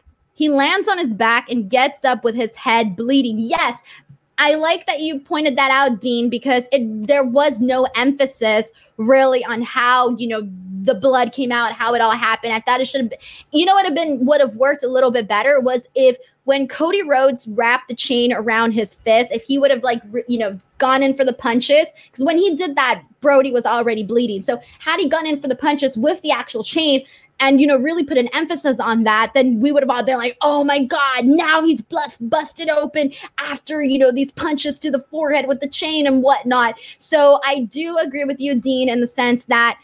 and gets up with his head bleeding. Yes. I like that you pointed that out, Dean, because there was no emphasis really on how, the blood came out, how it all happened. I thought it should have been, would have worked a little bit better was if when Cody Rhodes wrapped the chain around his fist, if he would have gone in for the punches, because when he did that, Brody was already bleeding. So had he gone in for the punches with the actual chain, and, really put an emphasis on that, then we would have all been like, oh my God, now he's busted open after, these punches to the forehead with the chain and whatnot. So I do agree with you, Dean, in the sense that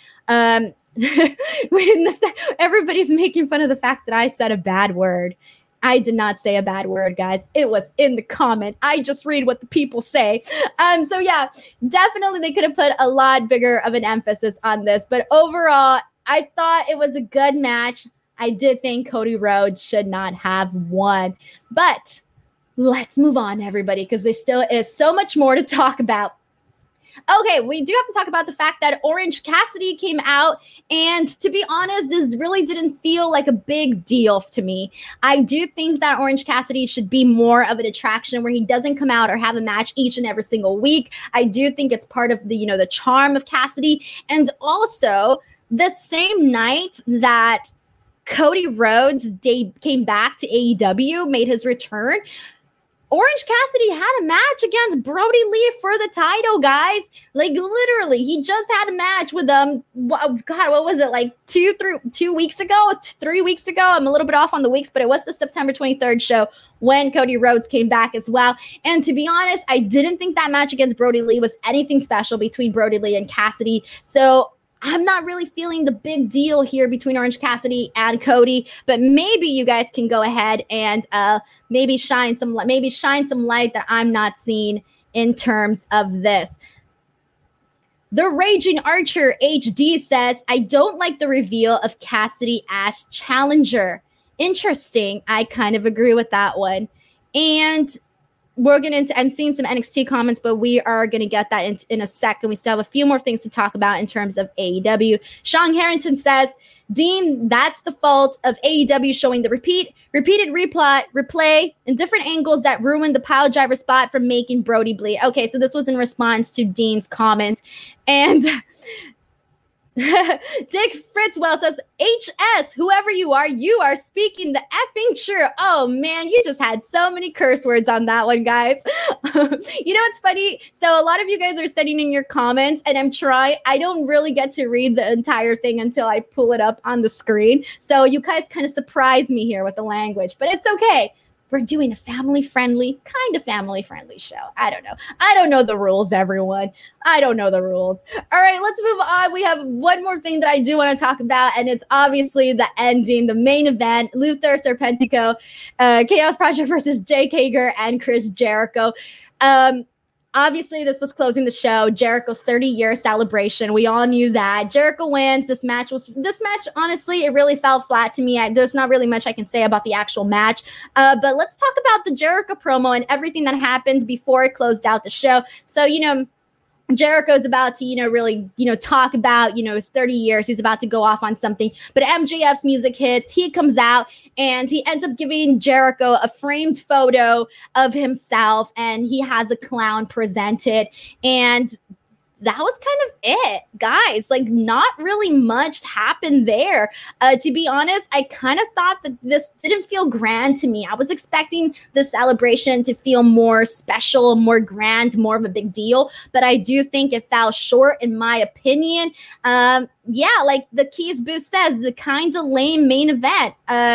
everybody's making fun of the fact that I said a bad word. I did not say a bad word, guys. It was in the comment. I just read what the people say. So yeah, definitely they could have put a lot bigger of an emphasis on this. But overall, I thought it was a good match. I did think Cody Rhodes should not have won. But let's move on, everybody, because there still is so much more to talk about. Okay, we do have to talk about the fact that Orange Cassidy came out, and to be honest, this really didn't feel like a big deal to me. I do think that Orange Cassidy should be more of an attraction where he doesn't come out or have a match each and every single week. I do think it's part of the, the charm of Cassidy. And also, the same night that Cody Rhodes came back to AEW, made his return, Orange Cassidy had a match against Brody Lee for the title, guys. Like, literally, he just had a match with what was it, like 2 weeks ago, 3 weeks ago? I'm a little bit off on the weeks, but it was the September 23rd show when Cody Rhodes came back as well. And to be honest, I didn't think that match against Brody Lee was anything special between Brody Lee and Cassidy. So I'm not really feeling the big deal here between Orange Cassidy and Cody, but maybe you guys can go ahead and maybe shine some light that I'm not seeing in terms of this. The Raging Archer HD says, I don't like the reveal of Cassidy as challenger. Interesting. I kind of agree with that one. And I'm seeing some NXT comments, but we are going to get that in a second. We still have a few more things to talk about in terms of AEW. Sean Harrington says, Dean, that's the fault of AEW showing the repeated replay in different angles that ruined the pile driver spot from making Brody bleed. Okay, so this was in response to Dean's comments. And Dick Fritzwell says, HS, whoever you are speaking the effing truth. Oh man, you just had so many curse words on that one, guys. You know what's funny? So a lot of you guys are sending in your comments, and I don't really get to read the entire thing until I pull it up on the screen. So you guys kind of surprise me here with the language, but it's okay. We're doing a family-friendly show. I don't know the rules, everyone. I don't know the rules. All right, let's move on. We have one more thing that I do want to talk about, and it's obviously the ending, the main event, Luther Serpentico, Chaos Project versus Jake Hager and Chris Jericho. Obviously, this was closing the show. Jericho's 30-year celebration. We all knew that. Jericho wins. This match, honestly, it really fell flat to me. There's not really much I can say about the actual match. But let's talk about the Jericho promo and everything that happened before it closed out the show. So, Jericho's about to, really, talk about, his 30 years. He's about to go off on something. But MJF's music hits. He comes out and he ends up giving Jericho a framed photo of himself. And he has a clown presented. And that was kind of it, guys. Like, not really much happened there. To be honest, I kind of thought that this didn't feel grand to me. I was expecting the celebration to feel more special, more grand, more of a big deal. But I do think it fell short, in my opinion. Like the Keys Boo says, the kind of lame main event.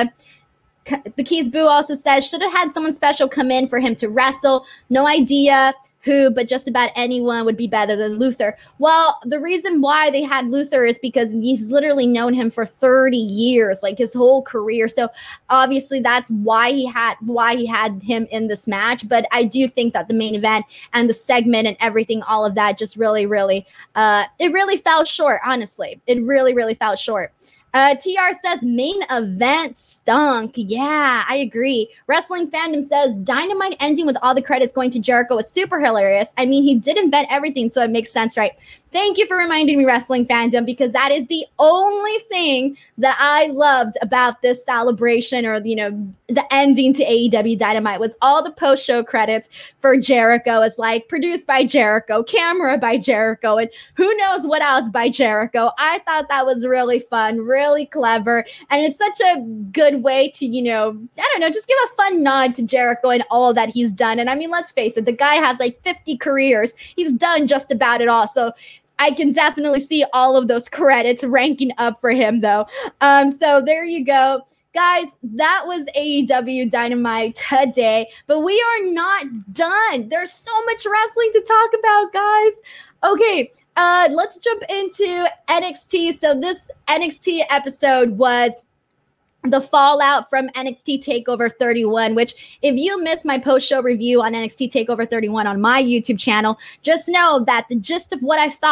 The Keys Boo also says, should have had someone special come in for him to wrestle. No idea who, but just about anyone would be better than Luther. Well, the reason why they had Luther is because he's literally known him for 30 years, like his whole career. So obviously that's why he had him in this match. But I do think that the main event and the segment and everything, all of that just really, it really fell short, honestly. It really, really fell short. TR says main event stunk. Yeah, I agree. Wrestling Fandom says Dynamite ending with all the credits going to Jericho was super hilarious. I mean, he did invent everything, so it makes sense, right? Thank you for reminding me, Wrestling Fandom, because that is the only thing that I loved about this celebration, or, the ending to AEW Dynamite, was all the post-show credits for Jericho. It's like produced by Jericho, camera by Jericho, and who knows what else by Jericho. I thought that was really fun, really clever, and it's such a good way to, just give a fun nod to Jericho and all that he's done. And I mean, let's face it, the guy has like 50 careers. He's done just about it all. So I can definitely see all of those credits ranking up for him, though. So there you go. Guys, that was AEW Dynamite today, but we are not done. There's so much wrestling to talk about, guys. Okay, let's jump into NXT. So this NXT episode was the fallout from NXT TakeOver 31, which if you missed my post-show review on NXT TakeOver 31 on my YouTube channel, just know that the gist of what I thought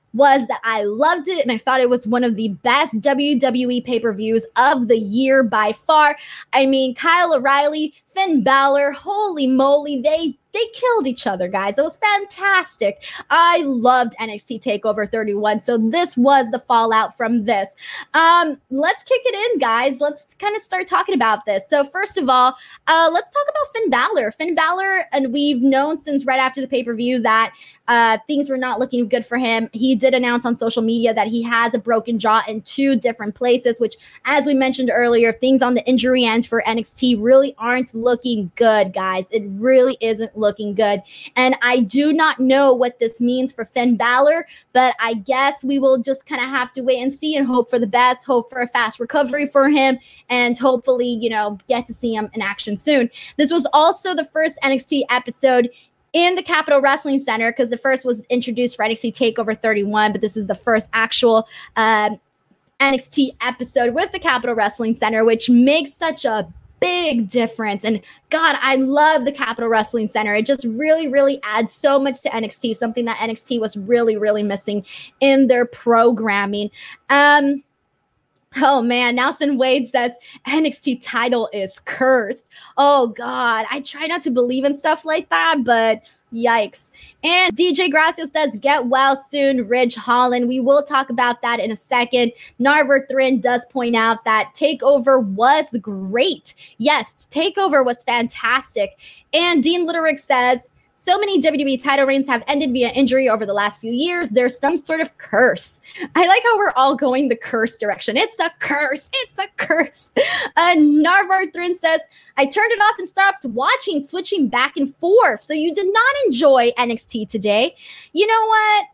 was that I loved it and I thought it was one of the best WWE pay-per-views of the year by far. I mean, Kyle O'Reilly, Finn Balor, holy moly, they killed each other, guys. It was fantastic. I loved NXT TakeOver 31. So this was the fallout from this. Let's kick it in, guys. Let's kind of start talking about this. So first of all, let's talk about Finn Balor. Finn Balor, and we've known since right after the pay-per-view that things were not looking good for him. He did announce on social media that he has a broken jaw in 2 different places, which, as we mentioned earlier, things on the injury end for NXT really aren't looking good, guys. It really isn't looking good. And I do not know what this means for Finn Balor, but I guess we will just kind of have to wait and see and hope for the best, hope for a fast recovery for him, and hopefully, get to see him in action soon. This was also the first NXT episode in the Capitol Wrestling Center, because the first was introduced for NXT TakeOver 31, but this is the first actual NXT episode with the Capitol Wrestling Center, which makes such a big difference. And God, I love the Capitol Wrestling Center. It just really, really adds so much to NXT, something that NXT was really, really missing in their programming. Oh man, Nelson Wade says NXT title is cursed. Oh God, I try not to believe in stuff like that, but yikes. And DJ Gracio says, get well soon, Ridge Holland. We will talk about that in a second. Narver Thrin does point out that TakeOver was great. Yes, TakeOver was fantastic. And Dean Litterick says, so many WWE title reigns have ended via injury over the last few years. There's some sort of curse. I like how we're all going the curse direction. It's a curse. It's a curse. Narvar Thrin says, I turned it off and stopped watching, switching back and forth. So you did not enjoy NXT today. You know what?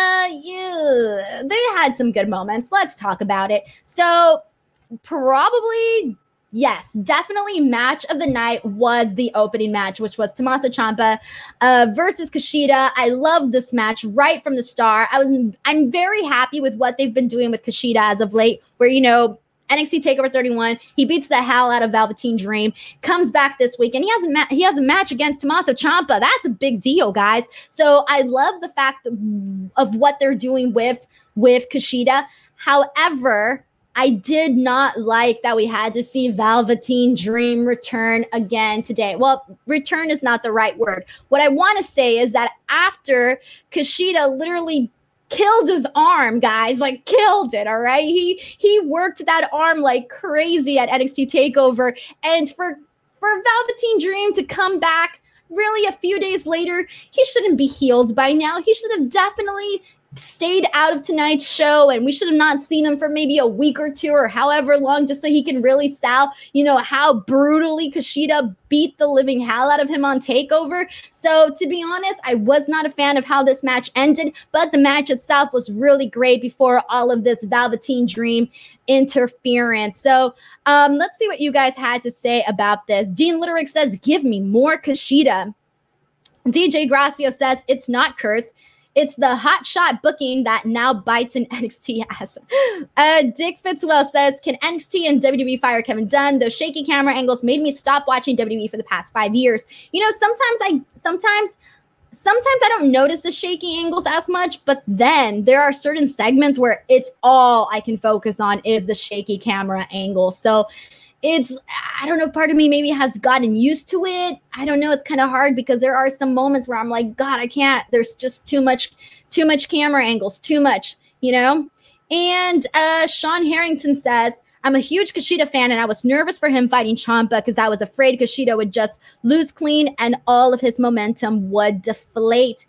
They had some good moments. Let's talk about it. So probably... yes, definitely match of the night was the opening match, which was Tommaso Ciampa versus Kushida. I love this match right from the start. I'm very happy with what they've been doing with Kushida as of late, where, NXT TakeOver 31, he beats the hell out of Velveteen Dream, comes back this week, and he has a match against Tommaso Ciampa. That's a big deal, guys. So I love the fact of what they're doing with Kushida. However, I did not like that we had to see Velveteen Dream return again today. Well, return is not the right word. What I want to say is that after Kushida literally killed his arm, guys, like killed it, all right? He worked that arm like crazy at NXT TakeOver. And for Velveteen Dream to come back really a few days later, he shouldn't be healed by now. He should have definitely stayed out of tonight's show, and we should have not seen him for maybe a week or 2 or however long, just so he can really sell, how brutally Kushida beat the living hell out of him on TakeOver. So to be honest, I was not a fan of how this match ended, but the match itself was really great before all of this Velveteen Dream interference. So let's see what you guys had to say about this. Dean Litterick says, give me more Kushida. DJ Gracio says, it's not cursed. It's the hot shot booking that now bites in NXT ass. Dick Fitzwell says, can NXT and WWE fire Kevin Dunn? Those shaky camera angles made me stop watching WWE for the past 5 years. Sometimes I don't notice the shaky angles as much, but then there are certain segments where it's all I can focus on is the shaky camera angles. So I don't know, part of me maybe has gotten used to it. I don't know. It's kind of hard because there are some moments where I'm like, God, I can't. There's just too much camera angles, too much, And Sean Harrington says, I'm a huge Kushida fan, and I was nervous for him fighting Ciampa because I was afraid Kushida would just lose clean and all of his momentum would deflate.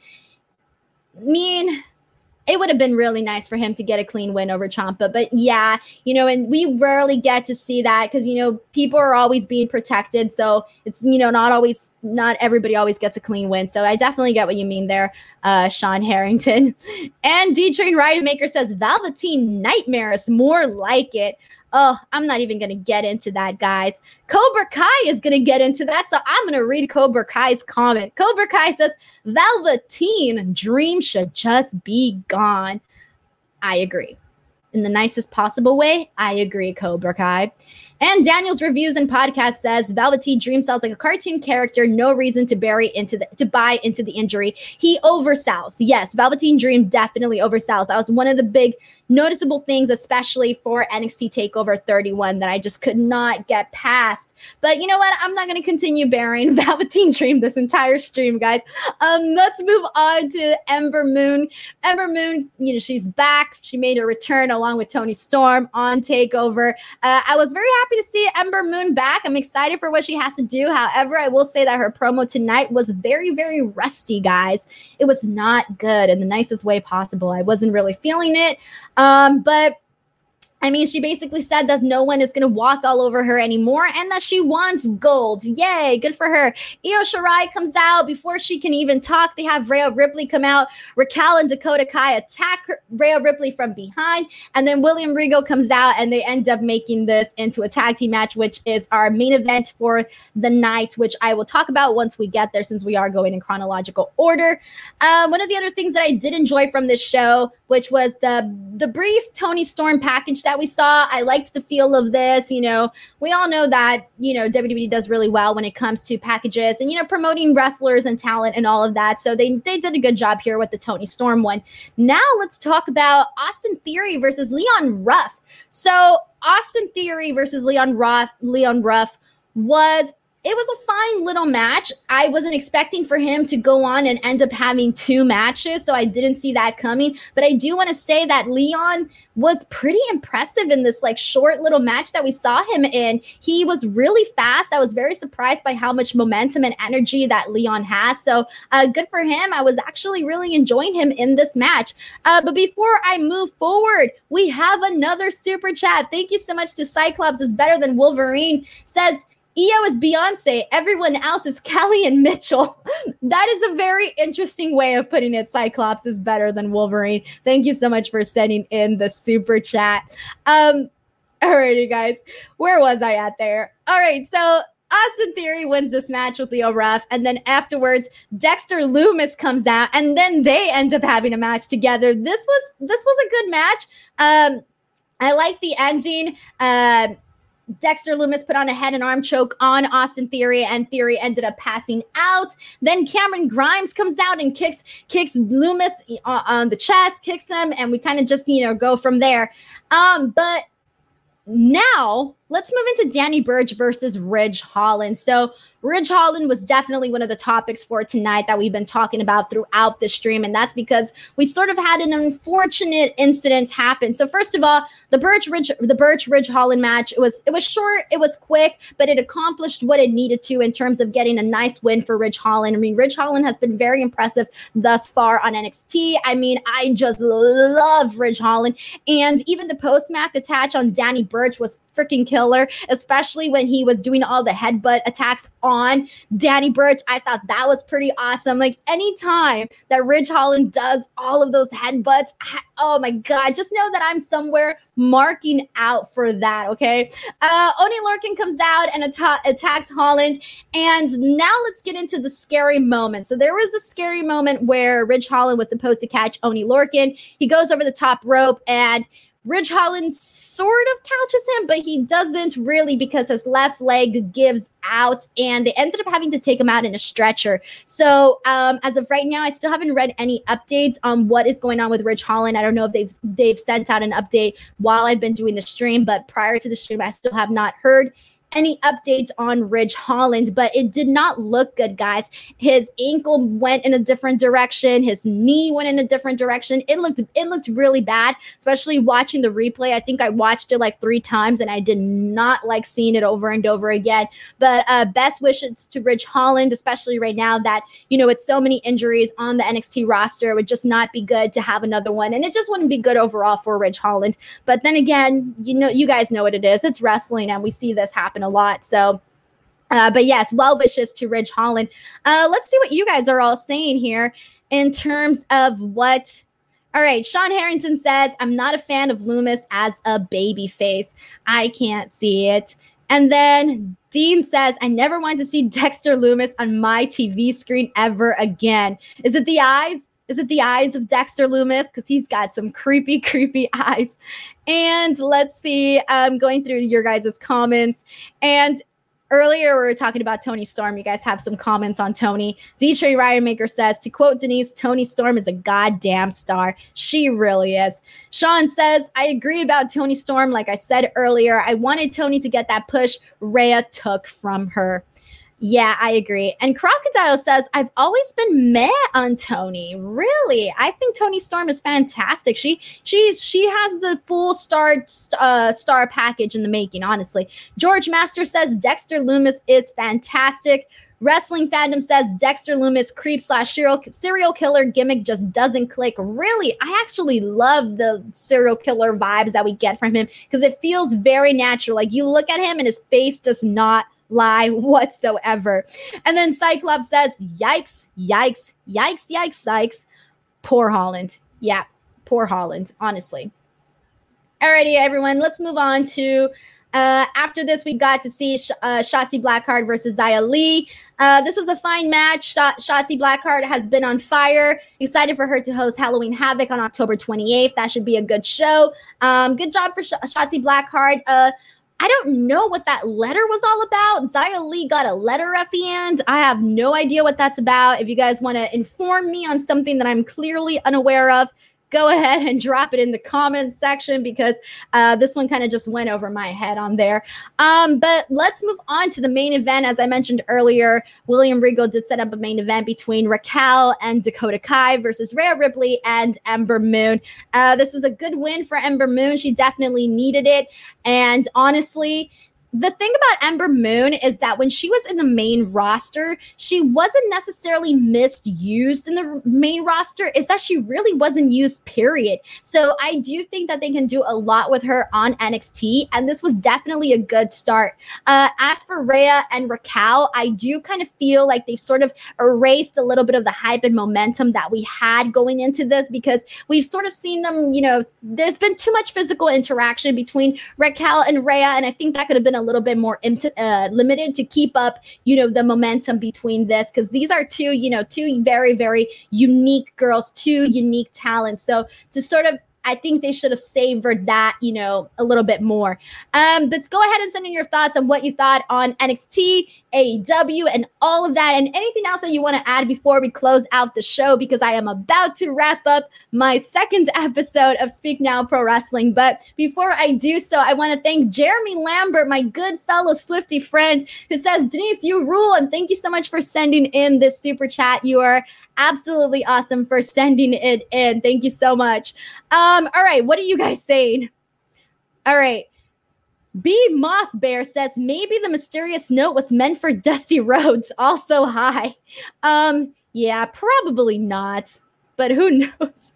It would have been really nice for him to get a clean win over Ciampa. But yeah, and we rarely get to see that because, people are always being protected. So it's, not everybody always gets a clean win. So I definitely get what you mean there, Sean Harrington. And D-Train Ridermaker says, Velveteen Nightmares, more like it. Oh, I'm not even going to get into that, guys. Cobra Kai is going to get into that, so I'm going to read Cobra Kai's comment. Cobra Kai says, Velveteen Dream should just be gone. I agree. In the nicest possible way, I agree, Cobra Kai. And Daniel's Reviews and Podcast says Velveteen Dream sells like a cartoon character. No reason to buy into the injury. He oversells. Yes, Velveteen Dream definitely oversells. That was one of the big noticeable things, especially for NXT TakeOver 31, that I just could not get past. But you know what? I'm not going to continue bearing Velveteen Dream this entire stream, guys. Let's move on to Ember Moon. Ember Moon, she's back. She made a return along with Toni Storm on TakeOver. I was very happy to see Ember Moon back. I'm excited for what she has to do. However, I will say that her promo tonight was very, very rusty, guys. It was not good in the nicest way possible. I wasn't really feeling it. But I mean, she basically said that no one is going to walk all over her anymore and that she wants gold. Yay, good for her. Io Shirai comes out. Before she can even talk, they have Rhea Ripley come out. Raquel and Dakota Kai attack Rhea Ripley from behind. And then William Regal comes out and they end up making this into a tag team match, which is our main event for the night, which I will talk about once we get there since we are going in chronological order. One of the other things that I did enjoy from this show, which was the brief Toni Storm package that we saw. I liked the feel of this. We all know that, WWE does really well when it comes to packages and, promoting wrestlers and talent and all of that. So they did a good job here with the Toni Storm one. Now let's talk about Austin Theory versus Leon Ruff. So Austin Theory versus Leon Ruff was a fine little match. I wasn't expecting for him to go on and end up having 2 matches, so I didn't see that coming. But I do want to say that Leon was pretty impressive in this short little match that we saw him in. He was really fast. I was very surprised by how much momentum and energy that Leon has. So good for him. I was actually really enjoying him in this match. But before I move forward, we have another super chat. Thank you so much to Cyclops is better than Wolverine. Says, Io is Beyonce. Everyone else is Kelly and Mitchell. That is a very interesting way of putting it. Cyclops is better than Wolverine. Thank you so much for sending in the super chat. Alrighty, guys. Where was I at there? All right, so Austin Theory wins this match with Leo Ruff, and then afterwards, Dexter Lumis comes out, and then they end up having a match together. This was a good match. I like the ending. Dexter Lumis put on a head and arm choke on Austin Theory, and Theory ended up passing out. Then Cameron Grimes comes out and kicks Lumis on the chest, kicks him, and we kind of just, go from there. But now let's move into Danny Burch versus Ridge Holland. So Ridge Holland was definitely one of the topics for tonight that we've been talking about throughout the stream. And that's because we sort of had an unfortunate incident happen. So first of all, the Burch Ridge Holland match, it was short, it was quick, but it accomplished what it needed to in terms of getting a nice win for Ridge Holland. I mean, Ridge Holland has been very impressive thus far on NXT. I mean, I just love Ridge Holland. And even the post-match attach on Danny Burch was freaking killer, especially when he was doing all the headbutt attacks on Danny Burch. I thought that was pretty awesome. Anytime that Ridge Holland does all of those headbutts, oh my God, just know that I'm somewhere marking out for that, okay? Oni Lorcan comes out and attacks Holland. And now let's get into the scary moment. So there was a scary moment where Ridge Holland was supposed to catch Oni Lorcan. He goes over the top rope and Ridge Holland sort of couches him, but he doesn't really because his left leg gives out and they ended up having to take him out in a stretcher. So as of right now, I still haven't read any updates on what is going on with Ridge Holland. I don't know if they've sent out an update while I've been doing the stream, but prior to the stream, I still have not heard any updates on Ridge Holland, but it did not look good, guys. His ankle went in a different direction. His knee went in a different direction. It looked really bad, especially watching the replay. I think I watched it 3 times and I did not like seeing it over and over again. But best wishes to Ridge Holland, especially right now that, with so many injuries on the NXT roster, it would just not be good to have another one. And it just wouldn't be good overall for Ridge Holland. But then again, you guys know what it is. It's wrestling and we see this happen a lot. So, but yes, well wishes to Ridge Holland. Let's see what you guys are all saying here in terms of what. All right, Sean Harrington says, I'm not a fan of Lumis as a baby face. I can't see it. And then Dean says, I never want to see Dexter Lumis on my TV screen ever again. Is it the eyes? Is it the eyes of Dexter Lumis? Because he's got some creepy, creepy eyes. And let's see, I'm going through your guys' comments. And earlier, we were talking about Toni Storm. You guys have some comments on Toni. D-Train Ridermaker says, to quote Denise, Toni Storm is a goddamn star. She really is. Sean says, I agree about Toni Storm. Like I said earlier, I wanted Toni to get that push Rhea took from her. Yeah, I agree. And Crocodile says, I've always been meh on Toni. Really? I think Toni Storm is fantastic. She has the full star package in the making, honestly. George Master says, Dexter Lumis is fantastic. Wrestling Fandom says, Dexter Lumis creep/serial killer gimmick just doesn't click. Really? I actually love the serial killer vibes that we get from him because it feels very natural. Like you look at him and his face does not lie whatsoever. And then Cyclops says, yikes, yikes, yikes, yikes, yikes. Poor Holland. Yeah, poor Holland, honestly. Alrighty, everyone, let's move on to after this, we got to see Shotzi Blackheart versus Xia Li. This was a fine match. Shotzi Blackheart has been on fire. Excited for her to host Halloween Havoc on October 28th. That should be a good show. Good job for Shotzi Blackheart. I don't know what that letter was all about. Xia Li got a letter at the end. I have no idea what that's about. If you guys want to inform me on something that I'm clearly unaware of, go ahead and drop it in the comments section because this one kind of just went over my head on there. But let's move on to the main event. As I mentioned earlier, William Regal did set up a main event between Raquel and Dakota Kai versus Rhea Ripley and Ember Moon. This was a good win for Ember Moon. She definitely needed it. And honestly, the thing about Ember Moon is that when she was in the main roster, she wasn't necessarily misused in the main roster, is that she really wasn't used, period. So I do think that they can do a lot with her on NXT, and this was definitely a good start. As for Rhea and Raquel, I do kind of feel like they've sort of erased a little bit of the hype and momentum that we had going into this because we've sort of seen them, there's been too much physical interaction between Raquel and Rhea, and I think that could have been a little bit more limited to keep up, the momentum between this because these are two very, very unique girls, two unique talents. So to sort of, I think they should have savored that, a little bit more. But go ahead and send in your thoughts on what you thought on NXT, AEW, and all of that, and anything else that you want to add before we close out the show, because I am about to wrap up my second episode of Speak Now Pro Wrestling. But before I do so, I want to thank Jeremy Lambert, my good fellow Swiftie friend, who says, Denise, you rule, and thank you so much for sending in this super chat. You are absolutely awesome for sending it in. Thank you so much. All right, what are you guys saying? All right. B Moth Bear says maybe the mysterious note was meant for Dusty Rhodes. Also hi. Yeah, probably not. But who knows?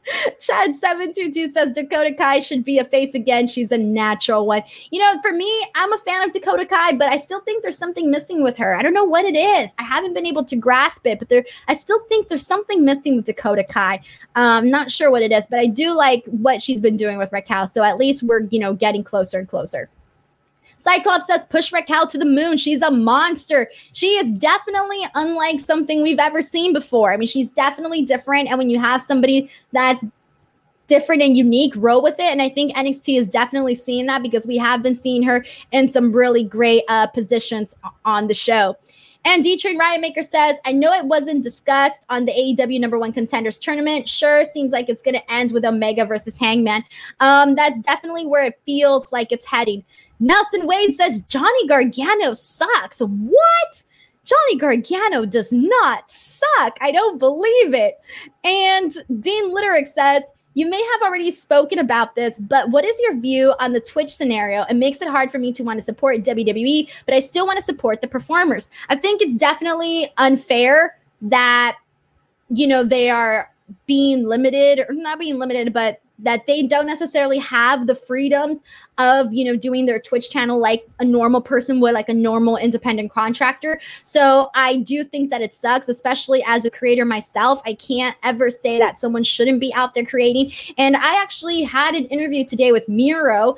Chad722 says Dakota Kai should be a face again. She's a natural one. For me, I'm a fan of Dakota Kai, but I still think there's something missing with her. I don't know what it is. I haven't been able to grasp it, but I still think there's something missing with Dakota Kai. I'm not sure what it is, but I do like what she's been doing with Raquel. So at least we're, getting closer and closer. Cyclops says, push Raquel to the moon. She's a monster. She is definitely unlike something we've ever seen before. I mean, she's definitely different. And when you have somebody that's different and unique, roll with it. And I think NXT is definitely seeing that because we have been seeing her in some really great positions on the show. And D-Train Riotmaker says, I know it wasn't discussed on the AEW number one contenders tournament. Sure, seems like it's going to end with Omega versus Hangman. That's definitely where it feels like it's heading. Nelson Wade says, Johnny Gargano sucks. What? Johnny Gargano does not suck. I don't believe it. And Dean Litterick says, you may have already spoken about this, but what is your view on the Twitch scenario? It makes it hard for me to want to support WWE, but I still want to support the performers. I think it's definitely unfair that, they are being limited, or not being limited, but that they don't necessarily have the freedoms of, doing their Twitch channel like a normal person would, like a normal independent contractor. So I do think that it sucks, especially as a creator myself. I can't ever say that someone shouldn't be out there creating. And I actually had an interview today with Miro,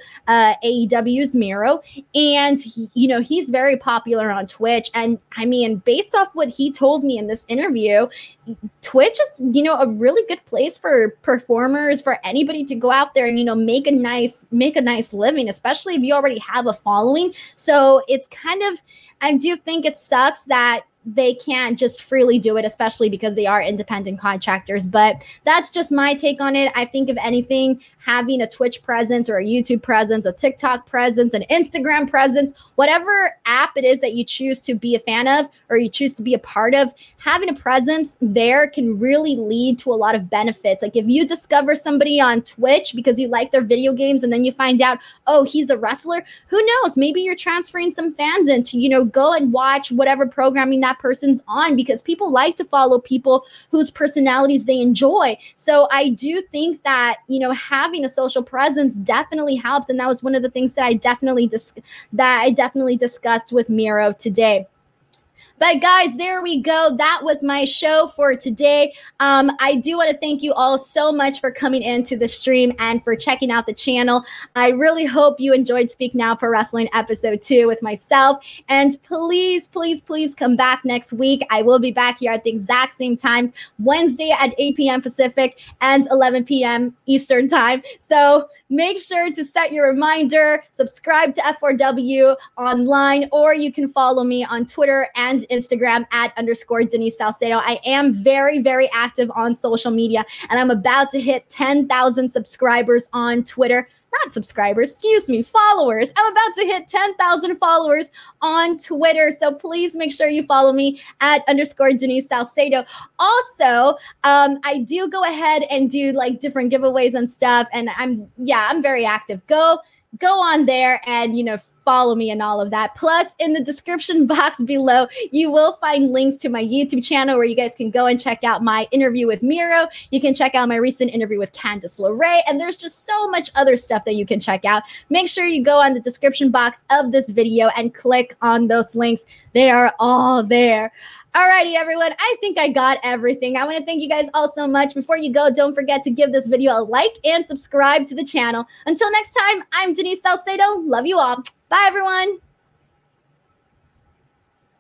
AEW's Miro, and he's very popular on Twitch. And I mean, based off what he told me in this interview, Twitch is, a really good place for performers, for anybody to go out there and, make a nice living, especially if you already have a following. So it's I do think it sucks that they can't just freely do it, especially because they are independent contractors. But that's just my take on it. I think if anything, having a Twitch presence or a YouTube presence, a TikTok presence, an Instagram presence, whatever app it is that you choose to be a fan of or you choose to be a part of, having a presence there can really lead to a lot of benefits. Like if you discover somebody on Twitch because you like their video games and then you find out, oh, he's a wrestler, who knows? Maybe you're transferring some fans in to, go and watch whatever programming that person's on, because people like to follow people whose personalities they enjoy. So I do think that, having a social presence definitely helps. And that was one of the things that I definitely discussed with Miro today. But guys, there we go. That was my show for today. I do want to thank you all so much for coming into the stream and for checking out the channel. I really hope you enjoyed Speak Now Pro Wrestling episode 2 with myself. And please, please, please come back next week. I will be back here at the exact same time, Wednesday at 8 p.m. Pacific and 11 p.m. Eastern time. So make sure to set your reminder, subscribe to F4W online, or you can follow me on Twitter and Instagram at _Denise Salcedo. I am very, very active on social media, and I'm about to hit 10,000 subscribers on Twitter. Not subscribers, excuse me, followers. I'm about to hit 10,000 followers on Twitter. So please make sure you follow me at _Denise Salcedo. Also, I do go ahead and do like different giveaways and stuff. And I'm very active. Go on there and, follow me and all of that. Plus, in the description box below, you will find links to my YouTube channel where you guys can go and check out my interview with Miro. You can check out my recent interview with Candice LeRae, and there's just so much other stuff that you can check out. Make sure you go on the description box of this video and click on those links. They are all there. Alrighty, everyone. I think I got everything. I want to thank you guys all so much. Before you go, don't forget to give this video a like and subscribe to the channel. Until next time, I'm Denise Salcedo. Love you all. Bye, everyone.